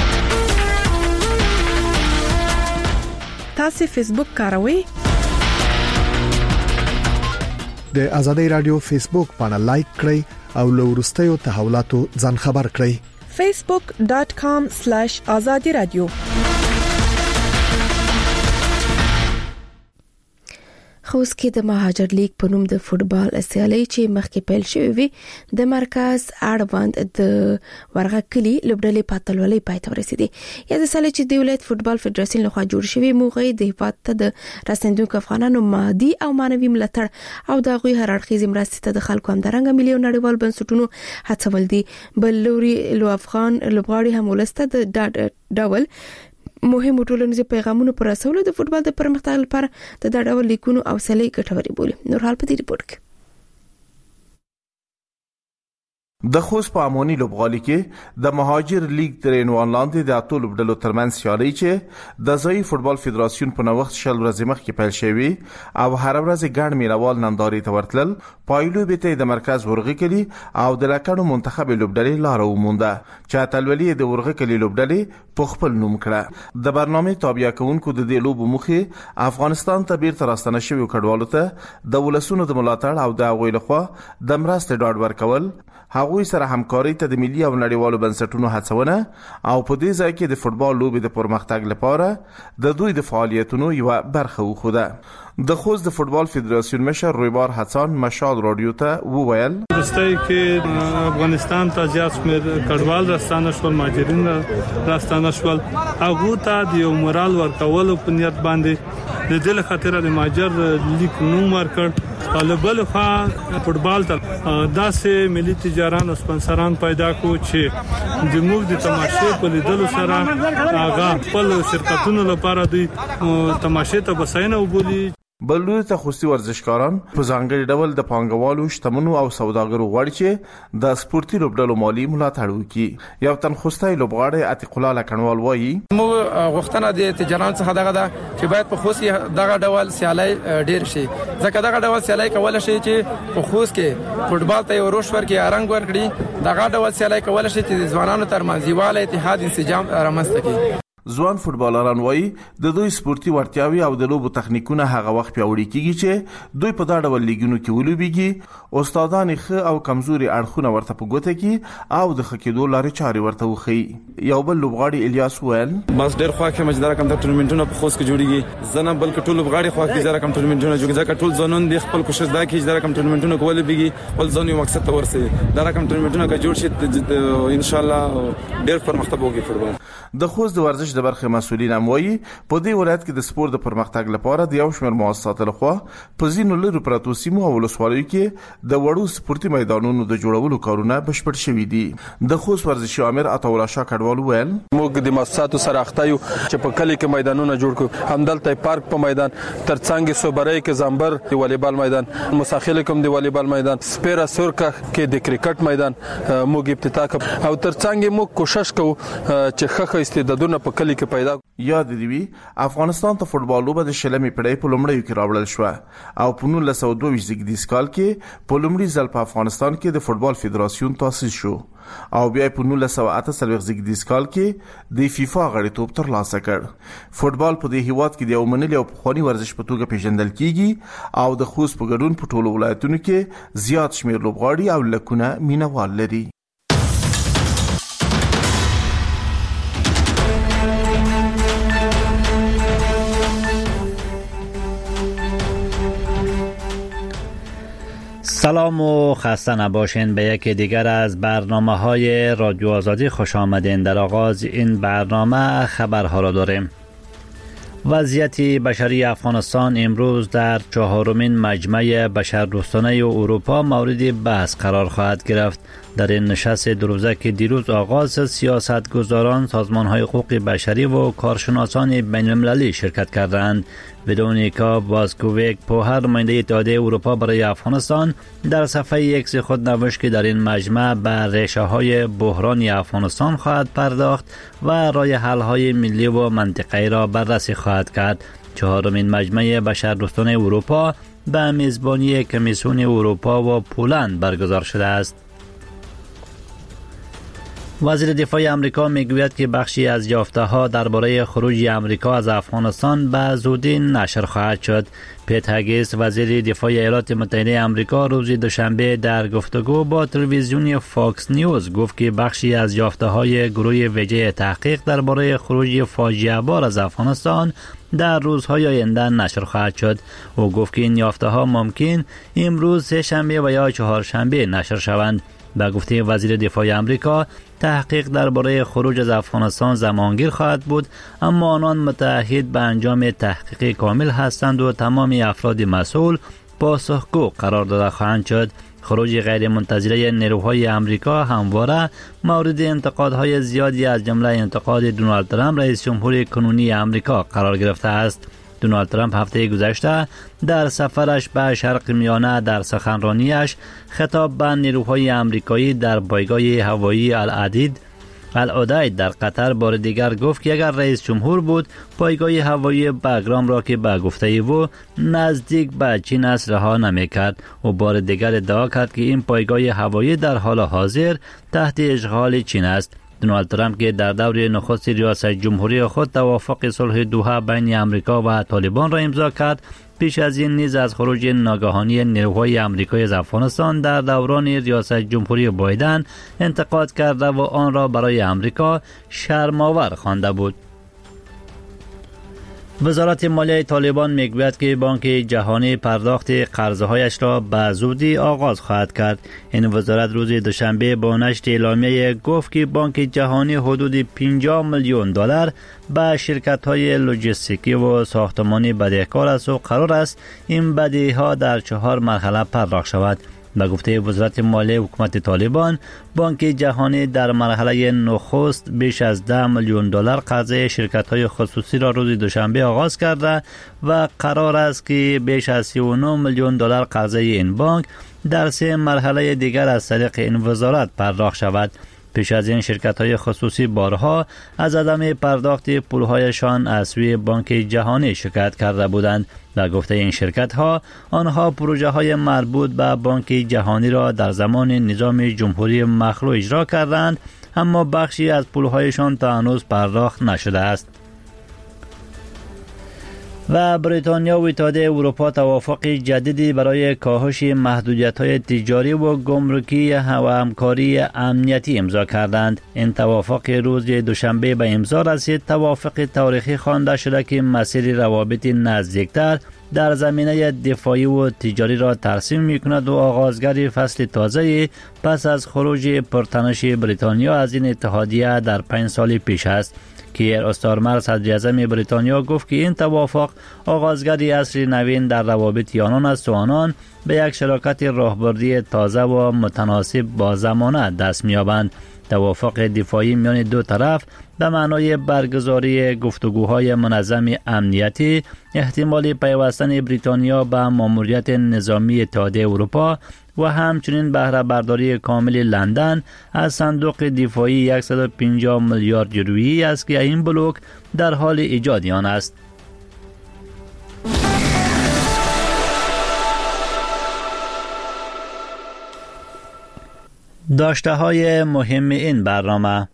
تاسو فیسبوک کاروئ؟ د آزادۍ رادیو فیسبوک باندې لایک کړئ او له وروستیو تحولاتو ځان خبر کړئ. facebook dot com slash azadi radio. خوست کې د مهاجر لیگ په نوم د فوتبال سیالي چې مخکې پیل شوې وي د مرکز اړوند د ورغه کلی لوبډلې پاتلولې پای ته ورسېدي. یا د سالي چې د ولایت فوتبال فدراسیون لخوا جوړ شوی موغې د هیواد ته د رسندونکو افغانانو مادي او مانوي ملاتړ او د غوي هر اړخیزې مرستې ته د خلکو همدارنګ مليون نړیوال بنسټونو هڅول دي. بل لوري لو افغان لوبغاړي هم ولسته د ډول مهم ټولنیز پیغامونه پر رسولو د فوتبال د پرمختګ لپاره د دا ډول لیکونو او سلې ګټوري بولي. نور حال په دې ریپورت کې د خوست په امونی لوبغالي کې د مهاجر لیگ تر عنوان لاندې د اتو لوبډلو ترمنځ سیالي چې د ځای فوتبال فدراسیون په نوښت شل ورځې مخکې پیل شوی او هر ورځ ګڼ مینوال ننداري ته ورتلل. پایلو به ته د مرکز ورغه کلی او د لکړو منتخب لوبډلې لار ومونده چې اتلولي د ورغه کلی لوبډلې په خپل نوم کړه. د برنامه تابع کونکو د دې لوب مخه افغانستان ته بیرته راستنه شوی کډوالو ته د ولسونو د ملاتړ او د غوي لخوا د مرستې ډاډ ورکول، هغوی سره همکاري ته د ملي او نړیوالو بنسټونو هڅونه او په دې ځای کې د فوتبال لوبې د پرمختګ لپاره د دوی د فعالیتونو یو برخه وخوده. د خوست د فوتبال فدراسیون مشر رویبار حسن مشال رادیو ته وویل ورستای کې افغانستان ته زیات شمیر کډوال راستانه شول، مهاجرین راستانه شول، هغه ته د یو مورال ورکول په نیت باندې د دې خاطر د مهاجر لیگ نوم ورکړ. طالبل خو فوتبال ته داسې ملي تجاران او سپانسران پیدا کو چې د موږ د تماشې په لیدلو سره هغه خپل شرکتونو لپاره د تماشې ته بساینه وبولي. بلوی ته خوستي ورزشکاران په ځانګړي ډول د پانګوالو، شتمنو او سوداګرو غواړي چې د سپورتي لوبډلو مالی ملاتړ وکړي. یو تن خوستي لوبغاړی عتیق الله لکنوال وایي موږ غوښتنه د تجاران څخه دغه ده چې باید په خوست دغه ډول سیالي ډیر شي، ځکه دغه ډول سیالي کول شي چې په خوست کې فوتبال ته یو روش ورکړي، رنګ ورکړي. دغه ډول سیالي کول شي چې د ځوانانو ترمنځ یووالی، اتحاد، انسجام رامنځته کړي. ځوان فوتبالران وایي د دوی سپورتي ورتیاوي او د لوبو تخنیکونه هغه وخت پیاوړي کیږي چې دوی په دا ډول لیګونو کې ولوبيږي. استادان ښه او کمزوري اړخونه ورته په ګوته کې او د خکېدو لارې چارې ورته وخی. یو بل لوبغاړي الیاس ویل بس ډېر خو کې مجدار کم ټورنمنټونه په خوست کې جوړیږي، زنه بلکې ټول لوبغاړي خو کې زره کم ټورنمنټونه جوړیږي، ځکه ټول ځانون د خپل کوشش دا کوي چې زره کم ټورنمنټونه کول بيږي، ول ځان یو مقصد ته ورسي. دا رقم ټورنمنټونه کې جوړ شي ان شاء الله ډېر پرمختګ وکړي فوتبال. د خوست د ورزش د برخه مسؤلین اموي په دې ولایت کې د سپورت د پرمختګ لپاره د یو شمېر مؤسساتو لخوا په ځینو لرو پراتو سیمو او ولسوالیو کې د وړو سپورتي میدانونو د جوړولو کارونه بشپړ شوي دي. د خوست ورزشي امیر عطاولا شاه کډوال ویل موږ د مؤسساتو سره اخته یو چې په کلی کې میدانونه جوړ کړو، همدلته پارک په میدان ترڅنګ صوبرای کې زمبر د والیبال میدان، مساخیل کوم د والیبال میدان، سپیرا سورکا کې د کرکټ میدان موږ افتتاح کړ او ترڅنګ موږ کوشش کوو چې خخ استعدادونه په کلی کلی کې پیدا. یاد دی افغانستان ته فوتبال لوبه د شلمې پړۍ په لومړیو کې راوړل شو او په نولس سوه دوه ویشت زیږدیز کال کې په لومړي ځل په افغانستان کې د فوتبال فدراسیون تاسیس شو او بیا په نولس سوه اته څلوېښت زیږدیز کال کې د فیفا غړیتوب ترلاسه کړ. فوتبال په دې هیواد کې د یو منلي او پخواني ورزش په توګه پیژندل کیږي او د خوست په ګډون په ټولو ولایتونو کې زیات شمېر لوبغاړي او لکونه مینوال لري. سلام و خسته نباشین به یکی دیگر از برنامه های رادیو آزادی خوش آمدین. در آغاز این برنامه خبرها را داریم. وضعیت بشری افغانستان امروز در چهارمین مجمع بشردوستانه اروپا مورد بحث قرار خواهد گرفت. در این نشست دو روزه که دیروز آغاز سیاستگزاران، سازمان‌های حقوق بشری و کارشناسان بین‌المللی شرکت کردند. ودونیکا بازکوویک پوهر نماینده اتحادیه اروپا برای افغانستان در صفحه ایکس خود نوشت که در این مجمع به ریشه‌های بحرانی افغانستان خواهد پرداخت و راه حل‌های ملی و منطقه‌ای را بررسی خواهد کرد. چهارمین مجمع بشردوستانه اروپا به میزبانی کمیسیون اروپا و پولند برگزار شده است. وزیر دفاع آمریکا میگوید که بخشی از یافته‌ها درباره خروج آمریکا از افغانستان به زودی نشر خواهد شد. پیت هگیس وزیر دفاع ایالات متحده آمریکا روز دوشنبه در گفتگو با تلویزیون فاکس نیوز گفت که بخشی از یافته‌های گروه ویژه تحقیق درباره خروج فاجعه بار از افغانستان در روزهای آینده نشر خواهد شد. او گفت که این یافته‌ها ممکن امروز سه شنبه و یا چهارشنبه نشر شوند. به گفته وزیر دفاع آمریکا، تحقیق درباره خروج از افغانستان زمانگیر خواهد بود، اما آنان متعهد به انجام تحقیق کامل هستند و تمام افراد مسئول پاسخگو قرار داده خواهند شد. خروج غیر منتظره نیروهای آمریکا همواره مورد انتقادهای زیادی از جمله انتقاد دونالد ترامپ رئیس جمهور کنونی آمریکا قرار گرفته است. دونالد ترامپ هفته گذشته در سفرش به شرق میانه در سخنرانیش خطاب به نیروهای آمریکایی در پایگاه هوایی العدید العدید در قطر بار دیگر گفت که اگر رئیس جمهور بود، پایگاه هوایی بگرام را که به گفته او نزدیک به چین است رها نمی‌کرد. و بار دیگر ادعا کرد که این پایگاه هوایی در حال حاضر تحت اشغال چین است. دونالد ترامپ که در دور نخست ریاست جمهوری خود توافق صلح دوحه بین آمریکا و طالبان را امضا کرد، پیش از این نیز از خروج ناگهانی نیروهای آمریکایی از افغانستان در دوران ریاست جمهوری بایدن انتقاد کرده و آن را برای آمریکا شرم‌آور خوانده بود. وزارت مالیه طالبان میگوید که بانک جهانی پرداخت قرضهایش را به زودی آغاز خواهد کرد. این وزارت روز دوشنبه با نشر اعلامیه گفت که بانک جهانی حدود پنجاه میلیون دلار به شرکت‌های لوجستیکی و ساختمانی بدهکار است و قرار است این بدهی‌ها در چهار مرحله پرداخت شود. به گفته وزارت مالیه حکومت طالبان، بانک جهانی در مرحله نخست بیش از ده میلیون دلار قرضه شرکت‌های خصوصی را روز دوشنبه آغاز کرده و قرار است که بیش از سی و نه میلیون دلار قرضه این بانک در سه مرحله دیگر از طریق این وزارت پرداخت شود. پیش از این شرکت‌های خصوصی بارها از عدم پرداخت پول‌هایشان از سوی بانک جهانی شکایت کرده بودند. در گفته این شرکت‌ها، آنها پروژه‌های مربوط به بانک جهانی را در زمان نظام جمهوری مخلوع اجرا کردند، اما بخشی از پول‌هایشان تا هنوز پرداخت نشده است. و بریتانیا و اتحادیه اروپا توافق جدیدی برای کاهش محدودیت‌های تجاری و گمرکی و همکاری امنیتی امضا کردند. این توافق روز دوشنبه به امضا رسید. توافق تاریخی خوانده شده که مسیر روابط نزدیکتر در زمینه دفاعی و تجاری را ترسیم می‌کند و آغازگر فصل تازه پس از خروج پرتنش بریتانیا از این اتحادیه در پنج سال پیش است. کیر استارمر صدر اعظم بریتانیا گفت که این توافق آغازگری عصر نوین در روابط آنان است و آنان به یک شراکت راهبردی تازه و متناسب با زمانه دست می‌یابند. توافق دفاعی میان دو طرف به معنای برگزاری گفتگوهای منظم امنیتی، احتمال پیوستن بریتانیا به ماموریت نظامی اتحادیه اروپا و همچنین بهره برداری کامل لندن از صندوق دفاعی صد و پنجاه میلیارد یورویی است که این بلوک در حال ایجاد آن است. داشته های مهم این برنامه: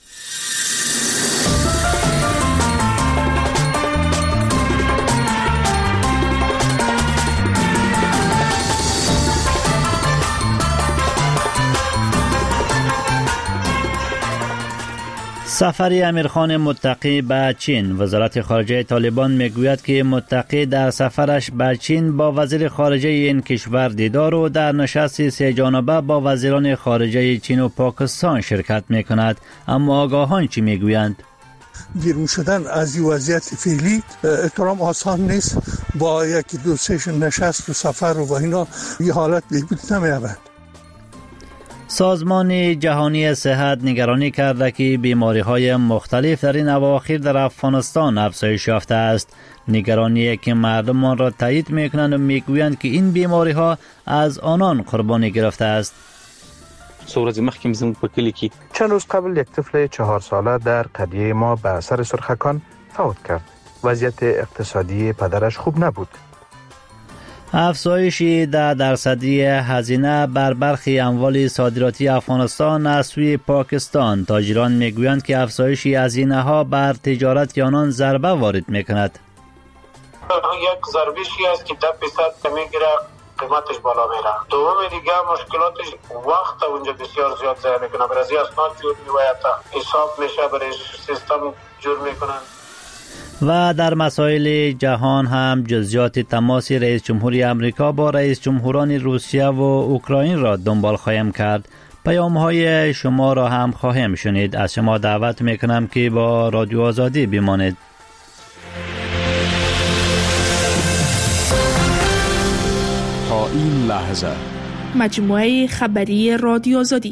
سفر امیرخان متقی به چین. وزارت خارجه طالبان میگوید که متقی در سفرش به چین با وزیر خارجه این کشور دیدار و در نشست سه جانبه با وزیران خارجه چین و پاکستان شرکت میکند. اما آگاهان چی میگویند؟ بیرون شدن از این وضعیت فعلی احترام آسان نیست. با یکی دو سه نشست و سفر و اینا این حالت بهبود نمی‌یابد. سازمان جهانی صحت نگرانی کرده که بیماری‌های مختلف در این اواخر در افغانستان افزایش یافته است. نگرانی که مردم آن را تایید می‌کنند و می‌گویند که این بیماری‌ها از آنان قربانی گرفته است. سورز مخکې زموږ په کلی کې چند روز قبل یک طفل چهار ساله در قریه ما به اثر سرخکان فوت کرد. وضعیت اقتصادی پدرش خوب نبود. افزایش ده درصدی هزینه بر برخی اموال صادراتی افغانستان از سوی پاکستان. تاجران میگویند که افزایش هزینه ها بر تجارت آنان ضربه وارد میکند. یک ضربه‌ای است که ده درصد میگیره، قیمتش بالا میره. دوم دیگه مشکلاتش وقت اونجا بسیار زیاد ضایع میکنه. برای اسناد جور میوایت حساب میشه، برای سیستم جور میکنن. و در مسائل جهان هم جزئیات تماس رئیس جمهوری آمریکا با رئیس جمهوران روسیه و اوکراین را دنبال خواهیم کرد. پیام‌های شما را هم خواهیم شنید. از شما دعوت میکنم که با رادیو آزادی بمانید. تا این لحظه مجموعه خبری رادیو آزادی.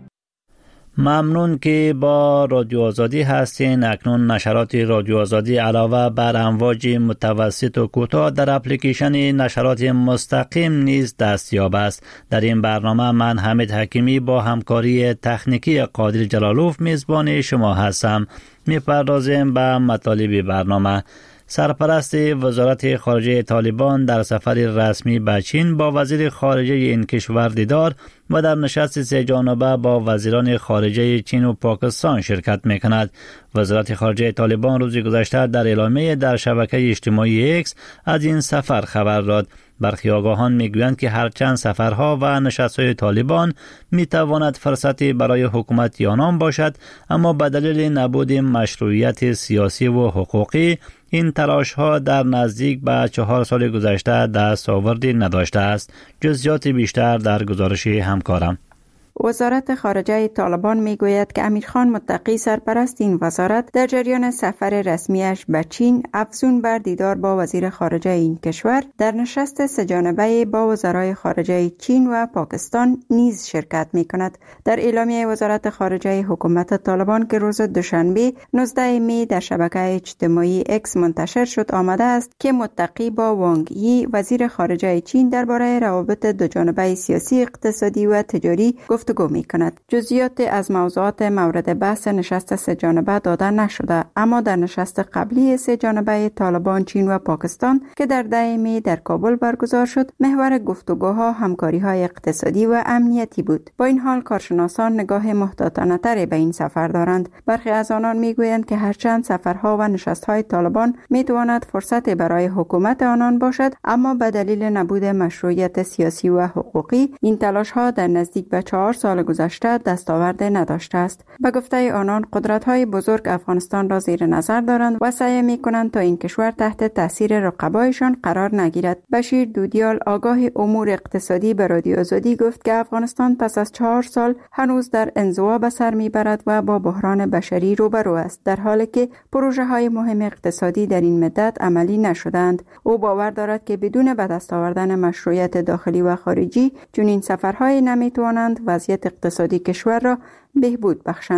ممنون که با رادیو آزادی هستین. اکنون نشرات رادیو آزادی علاوه بر امواج متوسط و کوتاه در اپلیکیشن نشرات مستقیم نیز دستیاب است. در این برنامه من حمید حکیمی با همکاری تکنیکی قادر جلالوف میزبان شما هستم. میپردازیم به مطالب برنامه. سرپرست وزارت خارجه طالبان در سفر رسمی به چین با وزیر خارجه این کشور دیدار و در نشست سه جانبه با وزیران خارجه چین و پاکستان شرکت می‌کند. وزارت خارجه طالبان روز گذشته در اعلامیه در شبکه اجتماعی ایکس از این سفر خبر داد. برخی آگاهان میگویند که هرچند سفرها و نشست‌های طالبان میتواند فرصتی برای حکومت آنان باشد، اما به دلیل نبود مشروعیت سیاسی و حقوقی این تلاش‌ها در نزدیک به چهار سال گذشته دستاوردی نداشته است. جزئیات بیشتر در گزارش همکارم. وزارت خارجه طالبان میگوید که امیرخان متقی سرپرست این وزارت در جریان سفر رسمیش به چین افزون بر دیدار با وزیر خارجه این کشور در نشست سه جانبه با وزرای خارجه چین و پاکستان نیز شرکت می کند. در اعلامیه وزارت خارجه حکومت طالبان که روز دوشنبه نوزده می در شبکه اجتماعی اکس منتشر شد آمده است که متقی با وانگ یی وزیر خارجه چین درباره روابط دو جانبه سیاسی، اقتصادی و تجاری گفت گفتگو می کند. جزئیات از موضوعات مورد بحث نشست سه جانبه داده نشده، اما در نشست قبلی سه جانبه طالبان، چین و پاکستان که در ده می در کابل برگزار شد، محور گفتگوها همکاری‌های اقتصادی و امنیتی بود. با این حال کارشناسان نگاه محتاطانه تری به این سفر دارند. برخی از آنان میگویند که هرچند سفرها و نشست‌های طالبان میتواند فرصت برای حکومت آنان باشد، اما به دلیل نبود مشروعیت سیاسی و حقوقی این تلاش‌ها در نزدیک به چهار سال گذشته دستاورد نداشته است. به گفته آنان قدرت‌های بزرگ افغانستان را زیر نظر دارند و سعی می‌کنند تا این کشور تحت تاثیر رقبایشان قرار نگیرد. بشیر دودیال آگاه امور اقتصادی به رادیو آزادی گفت که افغانستان پس از چهار سال هنوز در انزوا به سر میبرد و با بحران بشری روبرو است، در حالی که پروژه‌های مهم اقتصادی در این مدت عملی نشدند. او باور دارد که بدون به دست آوردن مشروعیت داخلی و خارجی چنین سفرهای نمیتوانند وضعیت اقتصادی کشور را بهبود بخشند.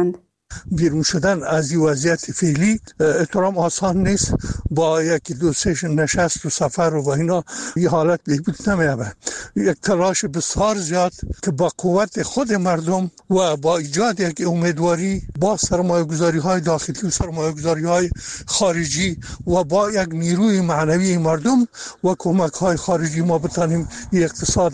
بیرون شدن از این وضعیت فعلی احترام آسان نیست. با یکی دو سه نشست و سفر و اینا این حالت بهبود نمی‌یابد. یک تلاش بسیار زیاد که با قوت خود مردم و با ایجاد یک امیدواری با سرمایه‌گذاری های داخلی و سرمایه‌گذاری های خارجی و با یک نیروی معنوی مردم و کمک های خارجی ما بتانیم این اقتصاد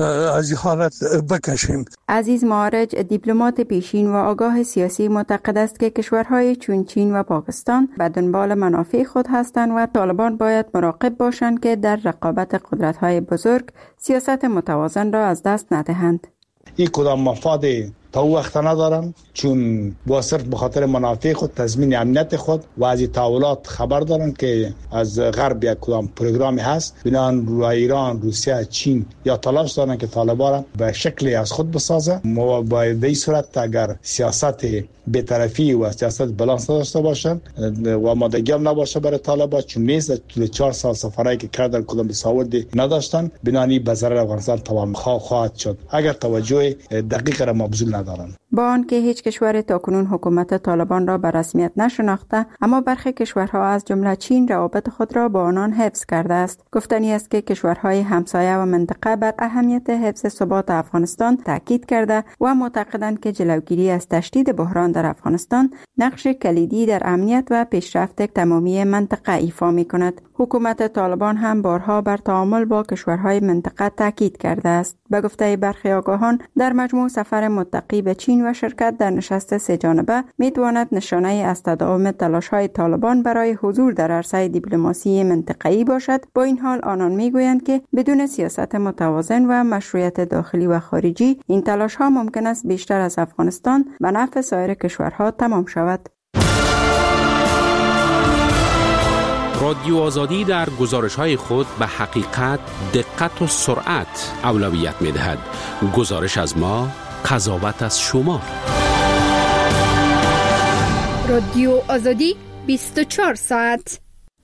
از این حالت بکشیم. عزیز معارج، دیپلمات پیشین و آگاه سیاسی، معتقد است که کشورهای چون چین و پاکستان به دنبال منافع خود هستند و طالبان باید مراقب باشند که در رقابت قدرت‌های بزرگ سیاست متوازن را از دست ندهند. این کدام مفاد تا وقت ندارن، چون با صرف به خاطر منافع خود، تضمین امنیت خود و از تحولات خبر دارن که از غرب یک کدام پروگرامی هست بنان رو ایران، روسیه، چین یا تلاش دارن که طالبان را به شکلی از خود بسازه. ما باید به این صورت اگر سیاست بی‌طرفی و سیاست بالانس داشته باشن و آمادگی هم نباشه برای طالبان، چون نیست طول چهار سال سفرایی که کردن کدام سعودی نداشتن، بنانی به ضرر افغانستان تمام خواهد شد اگر توجه دقیق را مبذول ندارن. با آنکه هیچ کشور تاکنون حکومت طالبان را به رسمیت نشناخته، اما برخی کشورها از جمله چین روابط خود را با آنان حفظ کرده است. گفتنی است که کشورهای همسایه و منطقه بر اهمیت حفظ ثبات افغانستان تاکید کرده و معتقدند که جلوگیری از تشدید بحران در افغانستان نقش کلیدی در امنیت و پیشرفت تمامی منطقه ایفا می‌کند. حکومت طالبان هم بارها بر تعامل با کشورهای منطقه تاکید کرده است. به گفته برخی آگاهان، در مجموع سفر متقی به چین و شرکت در نشست سه جانبه میتواند نشانه از تداوم تلاش‌های طالبان برای حضور در عرصه دیپلماسی منطقه‌ای باشد. با این حال آنان میگویند که بدون سیاست متوازن و مشروعیت داخلی و خارجی، این تلاش‌ها ممکن است بیشتر از افغانستان به نفع سایر کشورها تمام شود. رادیو آزادی در گزارش‌های خود به حقیقت، دقت و سرعت اولویت می‌دهد. گزارش از ما، قضاوت از شما. رادیو آزادی بیست و چهار ساعت.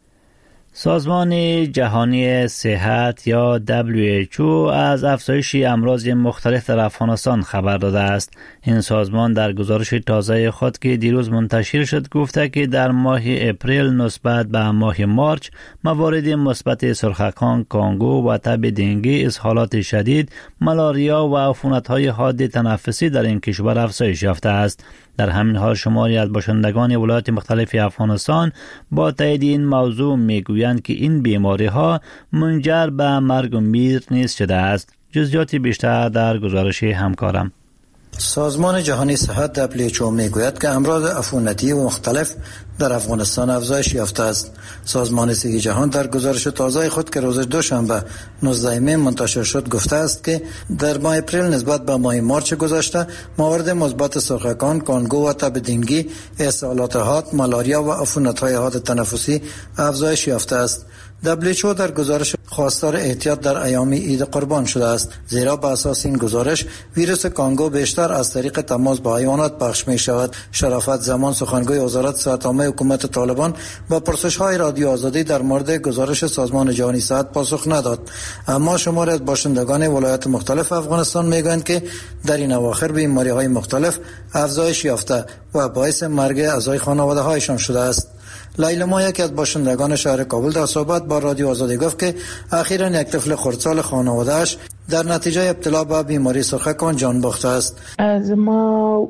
سازمان جهانی صحت یا دبلیو اچ او از افزایش امراض مختلف در افغانستان خبر داده است. این سازمان در گزارش تازه خود که دیروز منتشر شد گفته که در ماه اپریل نسبت به ماه مارچ موارد مثبت سرخکان، کانگو و تب دنگی، اسهالات شدید، ملاریا و عفونت‌های حاد تنفسی در این کشور افزایش یافته است. در همین حال شماری از باشندگان ولایات مختلف افغانستان با تایید این موضوع میگویند که این بیماری ها منجر به مرگ و میر نیز شده است. جزئیات بیشتر در گزارش همکارم. سازمان جهانی صحت دبلیو اچ او میگوید که امراض عفونتی و مختلف در افغانستان افزایش یافته است. سازمان صحت جهان در گزارش تازه خود که روز دوشنبه نوزدهم می منتشر شد گفته است که در ماه اپریل نسبت به ماه مارچ گذشته موارد مثبت سرخکان، کانگو و تب دنگی، اسهالات حاد، ملاریا و عفونت‌های حاد تنفسی افزایش یافته است. دبلیو اچ او در گزارش خواستار احتیاط در ایام عید قربان شده است، زیرا بر اساس این گزارش ویروس کانگو بیشتر از طریق تماس با حیوانات پخش می شود. شرافت زمان سخنگوی وزارت صحت عامه حکومت طالبان با پرسش‌های رادیو آزادی در مورد گزارش سازمان جهانی صحت پاسخ نداد، اما شماری از باشندگان ولایات مختلف افغانستان میگویند که در این اواخر بیماری‌های مختلف افزایش یافته و باعث مرگ اعضای خانواده‌هایشان شده است. لیلا ما، یکی از باشندگان شهر کابل، در صحبت با رادیو آزادی گفت که اخیراً یک طفل خردسال خانواده‌اش در نتیجه ابتلا به بیماری سرخکان جان باخته است. از ما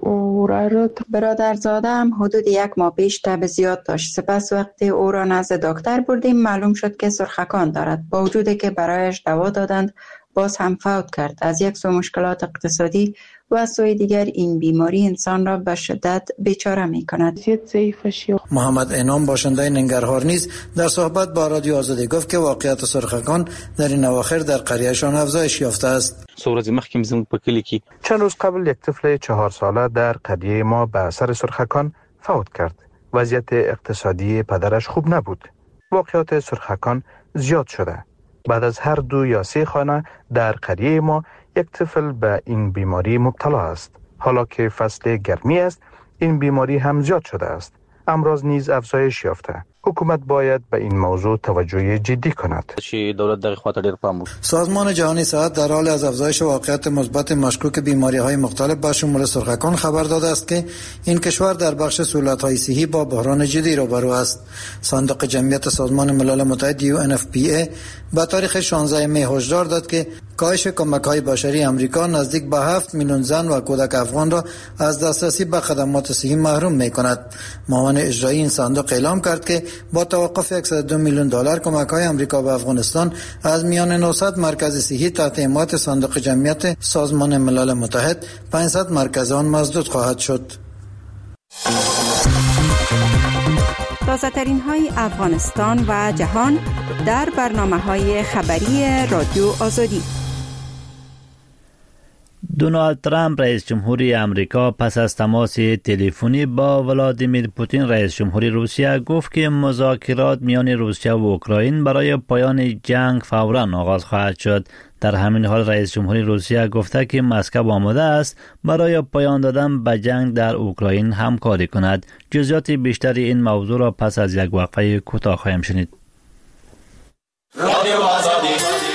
برادرزاده‌ام حدود یک ماه پیش تب زیاد داشت. سپس وقتی او را نزد دکتر بردیم معلوم شد که سرخکان دارد. با وجودی که برایش دوا دادند باز هم فوت کرد. از یک سو مشکلات اقتصادی و از سوی دیگر این بیماری انسان را به شدت بیچاره می کند. محمد انعام باشنده ننگرهار نیز در صحبت با رادیو آزادی گفت که واقعیت سرخکان در این اواخر در قریهشان افزایش یافته است. څو ورځې مخکې زموږ په کلي کې چند روز قبل یک طفل چهار ساله در قریه ما به اثر سرخکان فوت کرد. وضعیت اقتصادی پدرش خوب نبود. واقعیت سرخکان زیاد شده. بعد از هر دو یا سه خانه در قریه ما یک طفل به این بیماری مبتلا است. حالا که فصل گرمی است، این بیماری هم زیاد شده است. امراض نیز افزایش یافته. حکومت باید به این موضوع توجه جدی کند. دولت دغه خاطر ډیر پام. سازمان جهانی صحت در حال از افزایش واقعیت مثبت مشکوک بیماری‌های مختلف با شمول سرخکان خبر داده است که این کشور در بخش سهولت‌های صحی با بحران جدی روبرو است. صندوق جمعیت سازمان ملل متحد یو ان اف پی ای با تاریخ شانزده می هشدار داد که کاهش کمک‌های بشری آمریکا نزدیک به هفت میلیون زن و کودک افغان را از دسترسی به خدمات صحی محروم می‌کند. معاون اجرایی این صندوق اعلام کرد که با توقف صد و دو میلیون دلار کمک‌های آمریکا به افغانستان از میان نهصد مرکز صحی تحت حمایت صندوق جمعیت سازمان ملل متحد پانصد مرکز آن مسدود خواهد شد. تازه ترین های افغانستان و جهان در برنامه های خبری رادیو آزادی. دونالد ترامپ رئیس جمهوری امریکا پس از تماس تلفنی با ولادیمیر پوتین رئیس جمهوری روسیه گفت که مذاکرات میان روسیه و اوکراین برای پایان جنگ فوراً آغاز خواهد شد. در همین حال رئیس جمهوری روسیه گفته که مسکو آماده است برای پایان دادن به جنگ در اوکراین همکاری کند. جزئیات بیشتری این موضوع را پس از یک وقفه کوتاه خواهیم شنید. رادیو آزادی.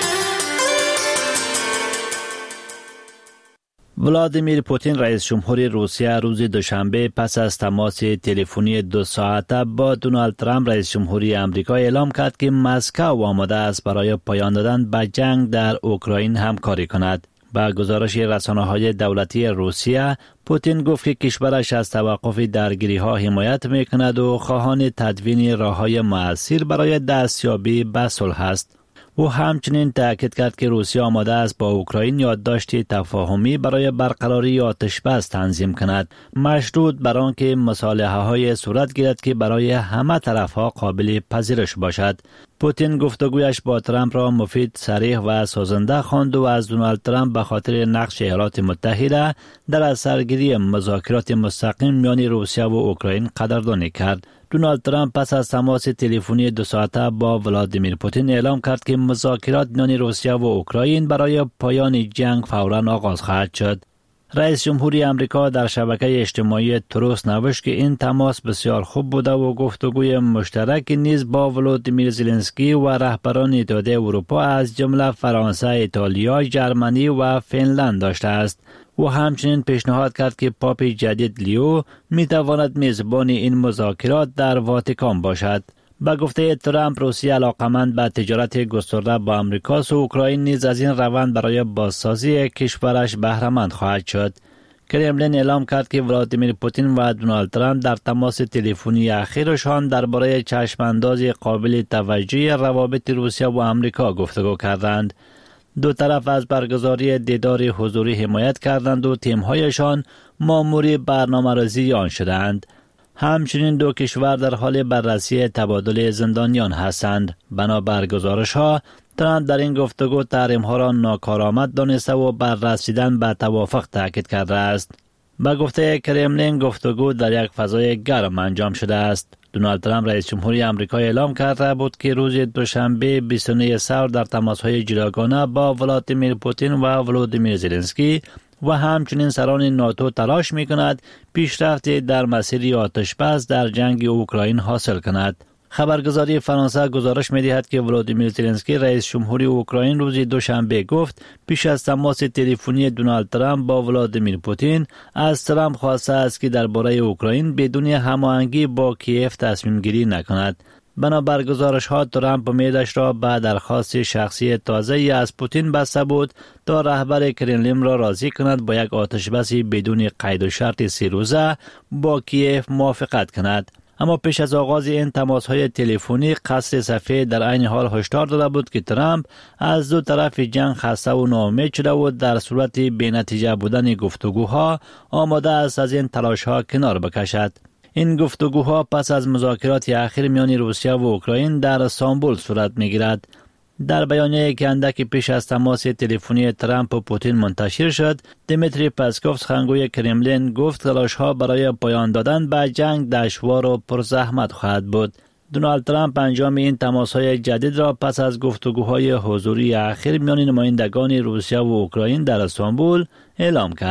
ولادیمیر پوتین رئیس جمهوری روسیه روز دوشنبه پس از تماس تلفنی دو ساعته با دونالد ترامپ رئیس جمهوری آمریکا اعلام کرد که مسکو آماده است برای پایان دادن به جنگ در اوکراین همکاری کند. با گزارش رسانه‌های دولتی روسیه، پوتین گفت که کشورش از توقف درگیری‌ها حمایت می‌کند و خواهان تدوین راه‌های مؤثر برای دستیابی به صلح است. او همچنین تاکید کرد که روسیه آماده است با اوکراین یادداشت تفاهمی برای برقراری آتش‌بس تنظیم کند، مشروط بر آنکه مصالحه‌های صورت گیرد که برای همه طرف‌ها قابل پذیرش باشد. پوتین گفتگویش با ترامپ را مفید، صریح و سازنده خواند و از دونالد ترامپ به خاطر نقش ایالات متحده در اثرگیری مذاکرات مستقیم میان روسیه و اوکراین قدردانی کرد. دونالد ترامپ پس از تماس تلفنی دو ساعته با ولادیمیر پوتین اعلام کرد که مذاکرات میان روسیه و اوکراین برای پایان جنگ فوراً آغاز خواهد شد. رئیس جمهوری آمریکا در شبکه اجتماعی تروس نوشت که این تماس بسیار خوب بوده و گفتگوی مشترک نیز با ولادیمیر زلنسکی و رهبران اتحادیه اروپا از جمله فرانسه، ایتالیا، ژرمنی و فنلند داشته است. او همچنین پیشنهاد کرد که پاپ جدید لیو می تواند میزبان این مذاکرات در واتیکان باشد. با گفته ترامپ، روسیه علاقمند به تجارت گسترده با آمریکا و اوکراین نیز از این روند برای بازسازی کشورش بهره‌مند خواهد شد. کرملین اعلام کرد که ولادیمیر پوتین و دونالد ترامپ در تماس تلفنی اخیرشان درباره چشمانداز قابل توجهی روابط روسیه و آمریکا گفتگو کردند. دو طرف از برگزاری دیدار حضوری حمایت کردند و تیم‌هایشان مأمور برنامه‌ریزی آن شدند. همچنین دو کشور در حال بررسی تبادل زندانیان هستند. بنابر گزارش‌ها، ترامپ در این گفتگو تحریم‌ها را ناکارآمد دانسته و بر رسیدن به توافق تاکید کرده است. با گفته کرملین، گفتگو در یک فضای گرم انجام شده است. دونالد ترامپ رئیس جمهوری آمریکا اعلام کرده بود که روز دوشنبه بیست و نه سال در تماس‌های جداگانه با ولادیمیر پوتین و ولادیمیر زلنسکی و همچنین سران ناتو تلاش می‌کند پیشرفت در مسیر آتش‌بس در جنگ اوکراین حاصل کند. خبرگزاری فرانسه گزارش می‌دهد که ولادیمیر زلنسکی رئیس جمهوری اوکراین روز دوشنبه گفت پیش از تماس تلفنی دونالد ترامپ با ولادیمیر پوتین از ترامپ خواسته است که درباره اوکراین بدون هماهنگی با کیف تصمیم گیری نکند. بنابر گزارش‌ها، ترامپ امیدش را به درخواست شخصی تازه‌ای از پوتین بسته بود تا رهبر کرملین را راضی کند با یک آتش‌بس بدون قید و شرط سه روزه با کیف موافقت کند. اما پیش از آغاز این تماس‌های تلفنی، قصر سفید در عین حال هشدار داده بود که ترامپ از دو طرف جنگ خسته و ناامید شده و در صورت بی‌نتیجه بودن گفتگوها آماده است از این تلاش‌ها کنار بکشد. این گفتگوها پس از مذاکرات اخیر میان روسیه و اوکراین در استانبول صورت می‌گیرد. در بیانیه‌ای که اندکی پیش از تماس تلفنی ترامپ و پوتین منتشر شد، دیمیتری پسکوف، سخنگوی کرملین، گفت تلاش‌ها برای پایان دادن به جنگ دشوار و پرزحمت خواهد بود. دونالد ترامپ انجام این تماس‌های جدید را پس از گفتگوهای حضوری اخیر میان نمایندگان روسیه و اوکراین در استانبول اعلام کرد.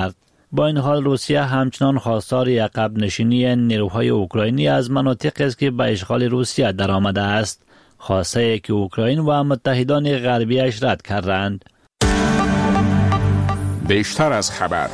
با این حال روسیه همچنان خواستار عقب نشینی نیروهای اوکراینی از مناطقی است که به اشغال روسیه درآمده است، خواسته‌ای که اوکراین و متحدان غربیش رد کردند. بیشتر از خبر.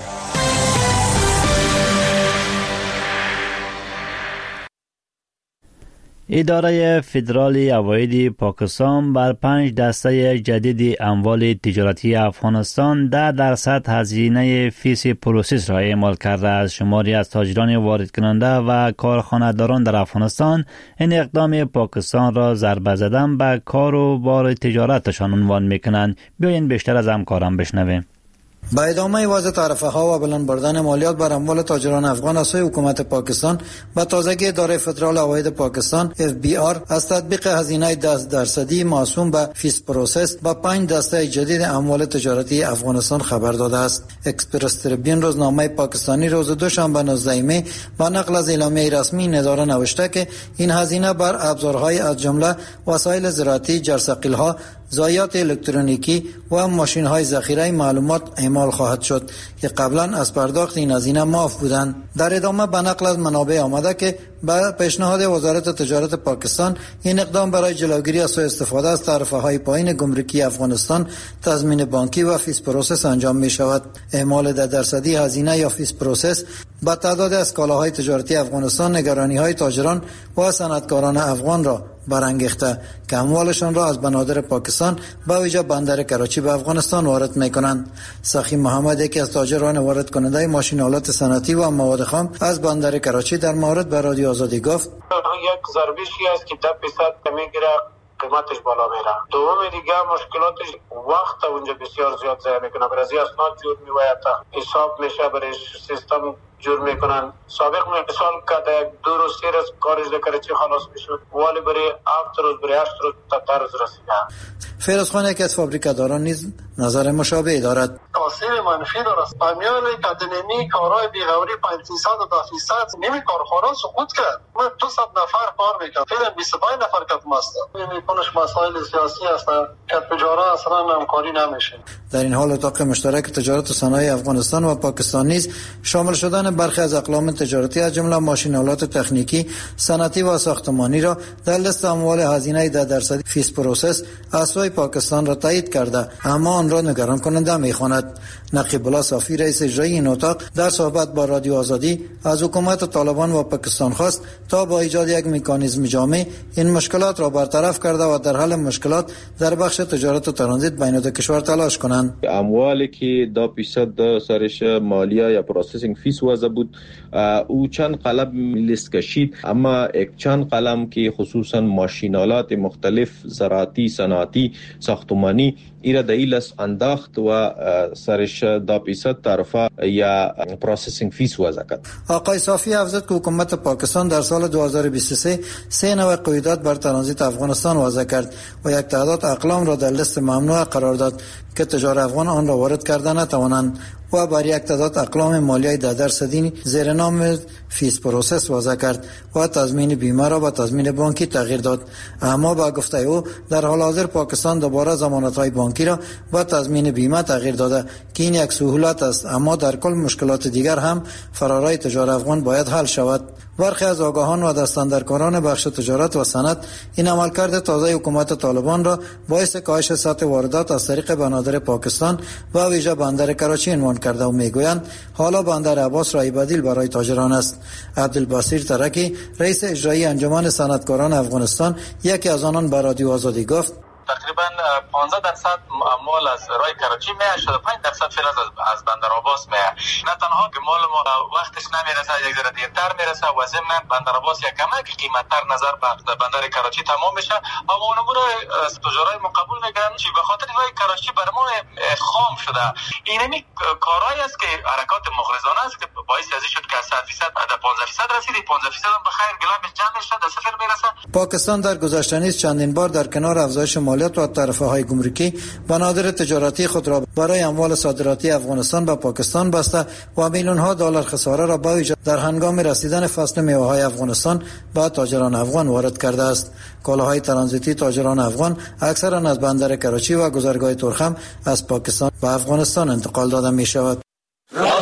اداره فدرال عواید پاکستان بر پنج دسته جدید اموال تجارتی افغانستان ده درصد هزینه فیس پروسس را اعمال کرده است. شماری از تاجران وارد کننده و کارخانه‌داران در افغانستان این اقدام پاکستان را ضربه زدن به کار و بار تجارتشان عنوان می‌کنند. بیاین بیشتر از همکاران بشنویم. با ادامه وضع تعرفه ها و بلند بردن مالیات بر اموال تاجران افغان از سوی حکومت پاکستان، با تازگی اداره فدرال عواید پاکستان اف بی آر از تطبیق هزینه ده درصدی موسوم به فیس پروسس با پنج دسته جدید اموال تجارتی افغانستان خبر داده است. اکسپرس تریبیون روزنامه پاکستانی روز دوشنبه نوزدهم می با نقل از اعلامیه رسمی این اداره نوشته که این هزینه بر ابزارهای از جمله وسایل زراعتی، جرثقیل‌ها، ضایعات الکترونیکی و ماشین‌های ذخیره معلومات اعمال خواهد شد که قبلا از پرداخت این هزینه معاف بودند. در ادامه به نقل از منابع آمده که با پیشنهاد وزارت تجارت پاکستان این اقدام برای جلوگیری از سوء استفاده از تعرفه‌های پایین گمرکی افغانستان، تضمین بانکی و فیس پروسس انجام می شود. اعمال ده درصدی هزینه یا فیس پروسس با تعداد از کالاهای تجارتی افغانستان نگرانی‌های تاجران و صنعتکاران افغان را برانگیخته که اموالشان را از بنادر پاکستان به ویژه بندر کراچی به افغانستان وارد می‌کنند. سخی محمد، یکی از تاجران وارد کننده ماشین‌آلات صنعتی و مواد خام از بندر کراچی، در مورد به رادیو آزادی گفت: یک ضربشی است که ده درصد میگیره، قیمتش بالا میره. دوم دیگه مشکلاتش وقت اونجا بسیار زیاد ضایع میکنه. برای اسناد جور میوید، حساب میشه، برای سیستم جور میکنن. سابق مثال که یک دو روز سه روز کارش در کراچی خلاص میشد، ولی برای هفت روز برای هشت روز تا طرز رسیده. فیروز خان، یکی از فابریکاداران، نیز نظر مشابه دارد. تاثیر منفی دارد. پامیال کدنمی کارهای بیغوری پنجصد تا فیصد نمی کارخانه سقوط کرد. من دو صد نفر کار میکنم، فعلا بیست و پنج نفر کتم است. میکنش مسائل سیاسی است که تجارت اصلا همکاری نمیشه. در این حال اتاق مشترک تجارت و صنایع افغانستان و پاکستان نیز شامل شدن برخی از اقلام تجارتی از جمله ماشین‌آلات تکنیکی، صنعتی و ساختمانی را در لیست اموال هزینه ده درصدی فیس پروسس از سوی پاکستان را تایید کرده، اما آن را نگران کننده می‌خواند. نقیب الله صافی، رئیس اجرایی این اتاق، در صحبت با رادیو آزادی از حکومت طالبان و پاکستان خواست تا با ایجاد یک مکانیزم جامع این مشکلات را برطرف کرده و در حل مشکلات در بخش تجارت و ترانزیت بین دو کشور تلاش کنند. اموالی که دو درصد سرش مالیه یا پروسسینگ فیس وضع بود، او چند قلم لیست کشید، اما یک چند قلم که خصوصا ماشینالات مختلف زراعتی، صنعتی، ساختمانی ایرا دایلس انداخت و سرش دو درصد تعرفه یا پروسسینگ فیس وضع کرد. آقای صافی افزود که حکومت پاکستان در سال دو هزار و بیست و سه سه نوع قیودات بر ترانزیت افغانستان وضع کرد و یک تعداد اقلام را در لیست ممنوع قرار داد که تجار افغان آن را وارد کردن نتوانند و بر یک تعداد اقلام مالیه ده درصدی زیر نام فیس پروسس وضع کرد و تضمین بیمه را به تضمین بانکی تغییر داد. اما با گفته او در حال حاضر پاکستان دوباره ضمانت‌های بانکی را با تضمین بیمه تغییر داده که این یک سهولت است، اما در کل مشکلات دیگر هم فرارای تجار افغان باید حل شود. برخی از آگاهان و دستاندرکاران بخش تجارت و صنعت این عملکرد تازه حکومت طالبان را باعث کاهش سطح واردات از طریق بنادر پاکستان و ویژه بندر کراچی عنوان کرده و میگویند حالا بندر عباس راه بدیل برای تاجران است. عبدالبصیر ترکی، رئیس اجرایی انجمن صنعتکاران افغانستان، یکی از آنان به رادیو آزادی گفت: تقریبا پانزده درصد مال از راه کراچی میاد، شصت و پنج درصد فعلا از بندر عباس میاد. نه تنها که مال ما وقتش نمیرسه، یک ذره دیرتر میرسه و ضمن بندر عباس یک کمک قیمتتر نظر به بندر کراچی تمام میشه، اما اونمون از تجارای ما قبول میگن که به خاطر راه کراچی بر ما خام شده. اینمی کارایی است که حرکات مغرضانه است که باعث ازی شد که صد درصد به پانزده درصد رسید. پانزده درصد هم بخیر گلامش جمع شد، در صفر میرسه. پاکستان در گذشته نیز چندین بار در کنار افزایش مالیات و تعرفه های گمرکی بنادر تجارتی خود را برای اموال صادراتی افغانستان به پاکستان بسته و میلیون ها دلار خساره را با ویژه در هنگام رسیدن فصل میوه های افغانستان به تاجران افغان وارد کرده است. کالاهای ترانزیتی تاجران افغان اکثرا از بندر کراچی و گذرگاه ترخم از پاکستان به افغانستان انتقال داده می شود.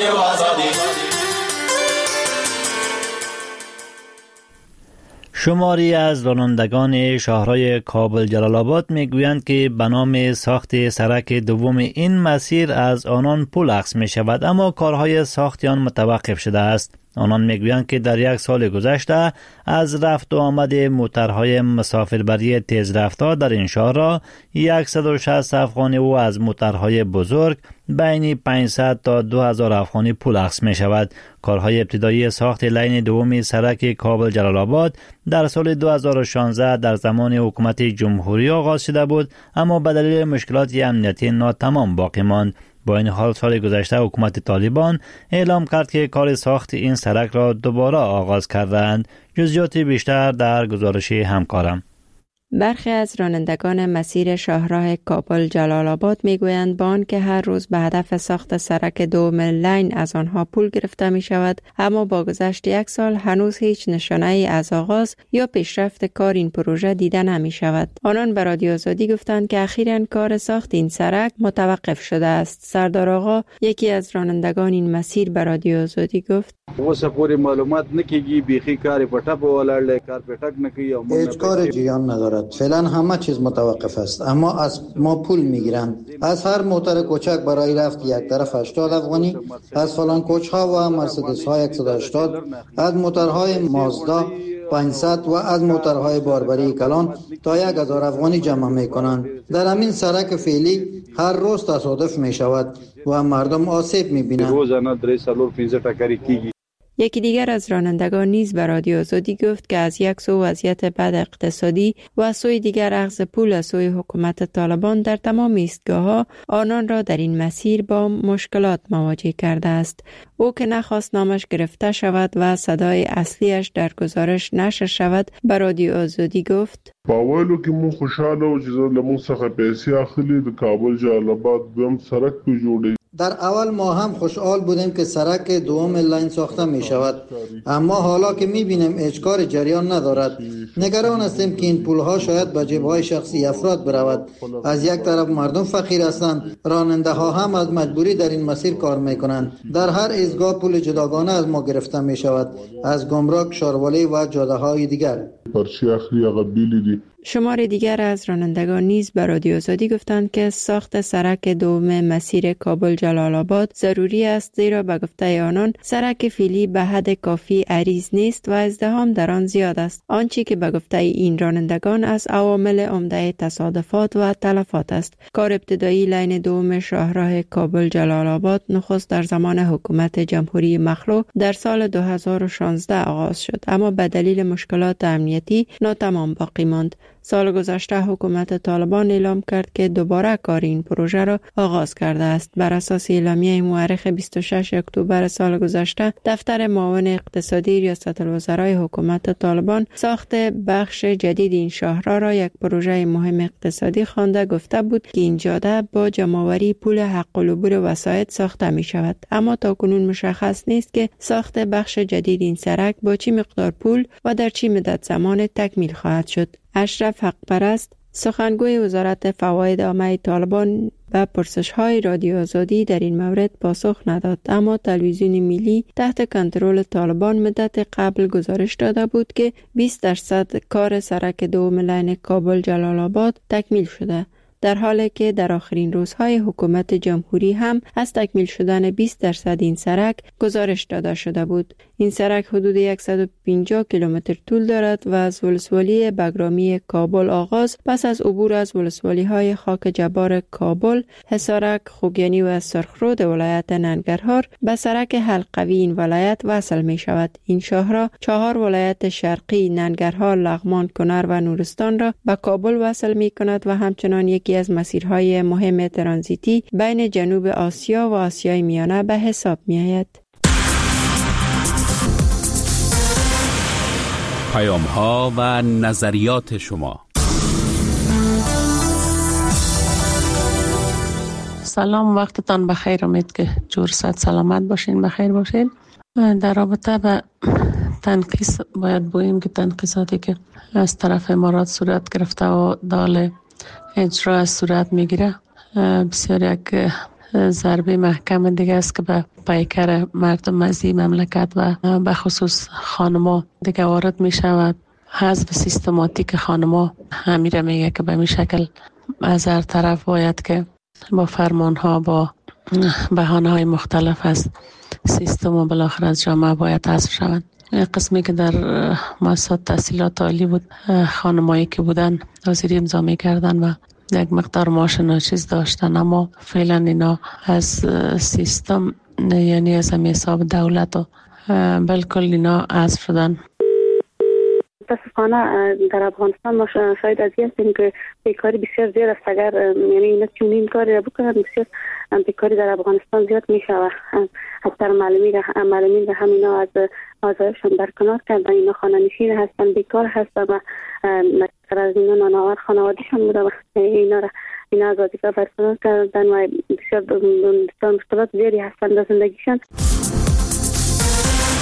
رادیو آزادی. شماری از رانندگان شهرهای کابل جلال آباد میگویند که به نام ساخت سرک دوم این مسیر از آنان پول اخذ می شود، اما کارهای ساخت آن متوقف شده است. آنان میگویند که در یک سال گذشته از رفت و آمد موترهای مسافربری تیزرفتار در این شهر را صد و شصت افغانی و از موترهای بزرگ بین پانصد تا دو هزار افغانی پول اخذ می شود. کارهای ابتدایی ساخت لین دوم سرک کابل جلال آباد در سال دو هزار و شانزده در زمان حکومت جمهوری آغاز شده بود، اما به دلیل مشکلات امنیتی ناتمام باقی ماند. با این حال سال گذشته حکومت طالبان اعلام کرد که کار ساخت این سرک را دوباره آغاز کردند. جزئیات بیشتر در گزارش همکارم. برخی از رانندگان مسیر شاهراه کابل جلال آباد میگویند با آنکه هر روز به هدف ساخت سرک دوم لین از آنها پول گرفته می شود، اما با گذشت یک سال هنوز هیچ نشانه ای از آغاز یا پیشرفت کار این پروژه دیده نمی شود. آنان به رادیو آزادی گفتند که اخیراً کار ساخت این سرک متوقف شده است. سردار آقا، یکی از رانندگان این مسیر، به رادیو آزادی گفت: اوس پوری معلومات نکیږي، بیخی کار پټه په ولاړ کار پټک نکي او هیچ کار جریان ندارد. فعلا همه چیز متوقف است، اما از ما پول میگیرند. از هر موتر کوچک برای رفت یک طرف هشتاد افغانی، از فلان کوچ ها و مرسدس ها صد و هشتاد، از موترهای مازدا پانصد و از موترهای باربری کلان تا یک هزار افغانی جمع میکنند. در همین سرک فعلی هر روز تصادف می شود و مردم آسیب می بینند. روزانه درې څلور پنځه ټکرې کیږي. یکی دیگر از رانندگان نیز به رادیو آزادی گفت که از یک سو وضعیت بد اقتصادی و از سوی دیگر اخذ پول از سوی حکومت طالبان در تمام ایستگاه‌ها آنان را در این مسیر با مشکلات مواجه کرده است. او که نخواست نامش گرفته شود و صدای اصلیش در گزارش نشر شود، به رادیو آزادی گفت: باولو کې مو خوشاله او چې زموږ څخه پیسې اخلي د کابل جلال آباد دوم سرک په جوړي. در اول ما هم خوشحال بودیم که سرک دوم لین ساخته می شود، اما حالا که می بینیم هیچ کار جریان ندارد، نگران هستیم که این پولها شاید به جیب‌های شخصی افراد برود. از یک طرف مردم فقیر هستند، راننده ها هم از مجبوری در این مسیر کار می کنند. در هر ایستگاه پول جداگانه از ما گرفته می شود، از گمرک، شاروالی و جاده های دیگر. پرچی اخری هغه بیلی دي. شمار دیگر از رانندگان نیز به رادیو آزادی گفتند که ساخت سرک دوم مسیر کابل جلال آباد ضروری است، زیرا به گفته آنان سرک فعلی به حد کافی عریض نیست و ازدحام در آن زیاد است. آنچه که به گفته این رانندگان از عوامل عمده تصادفات و تلفات است. کار ابتدایی لین دوم شاهراه کابل جلال آباد نخست در زمان حکومت جمهوری مخلوع در سال دو هزار و شانزده آغاز شد، اما به دلیل مشکلات امنیتی ناتمام باقی ماند. سال گذشته حکومت طالبان اعلام کرد که دوباره کار این پروژه را آغاز کرده است. بر اساس اعلامیه مورخ بیست و ششم اکتبر سال گذشته، دفتر معاون اقتصادی ریاست الوزرای حکومت طالبان ساخت بخش جدید این شاهراه را یک پروژه مهم اقتصادی خوانده گفته بود که این جاده با جمع‌آوری پول حق العبور وسایط ساخته می شود، اما تاکنون مشخص نیست که ساخت بخش جدید این سرک با چه مقدار پول و در چه مدت زمان تکمیل خواهد شد. اشرف حق پرست، سخنگوی وزارت فواید عامه طالبان، به پرسش‌های رادیو آزادی در این مورد پاسخ نداد، اما تلویزیون ملی تحت کنترل طالبان مدت قبل گزارش داده بود که بیست درصد کار سرک دوم لین کابل جلال آباد تکمیل شده، در حالی که در آخرین روزهای حکومت جمهوری هم از تکمیل شدن بیست درصد این سرک گزارش داده شده بود. این سرک حدود صد و پنجاه کیلومتر طول دارد و از ولسوالی بگرامی کابل آغاز پس از عبور از ولسوالی های خاک جبار کابل، حصارک، خوگیانی و سرخرود ولایت ننگرهار به سرک حلقوی این ولایت وصل می شود. این شاهراه چهار ولایت شرقی ننگرهار، لغمان، کنر و نورستان را به کابل وصل می کند و همچنان یکی از مسیرهای مهم ترانزیتی بین جنوب آسیا و آسیای میانه به حساب می آید. پیام ها و نظریات شما. سلام، وقتتان بخیر. امید که جور صحت سلامت باشین، بخیر باشین. در رابطه به تنقیص باید بگوییم که تنقیصاتی که از طرف امارات صورت گرفته و دال اجرا صورت میگیره بسیار یک ضربه محکم دیگه است که به پیکر مردم از این مملکت و به خصوص خانما دیگه وارد می شود. حذف سیستماتیک خانما همیره میگه که به می شکل از هر طرف باید که با فرمان ها با بهانه های مختلف از سیستم و بالاخره از جامعه باید حذف شوند. قسمی که در مؤسسات تحصیلات عالی بود، خانمایی که بودن حاضری امضا می‌کردن و یک مقدار معاش ناچیز داشتن، اما فعلا اینا از سیستم یعنی از همه حساب دولت و بالکل اینا حذف شدن. متاسفانه در افغانستان ما شاید از این هستیم که بیکاری بسیار زیاد است. اگر یعنی اینا چنین کاری را بکنن بسیار بیکاری در افغانستان زیاد می شود. اکثر معلمین معلمین و همینا از آزایشان برکنار کردن، اینا خانه‌نشین هستن، بیکار هستن و اکثر از اینا نانآور خانواده‌شان بوده و اینا را اینا از وظیفه برکنار کردن و بسیار بسیار مشکلات زیادی هستن در زندگیشان.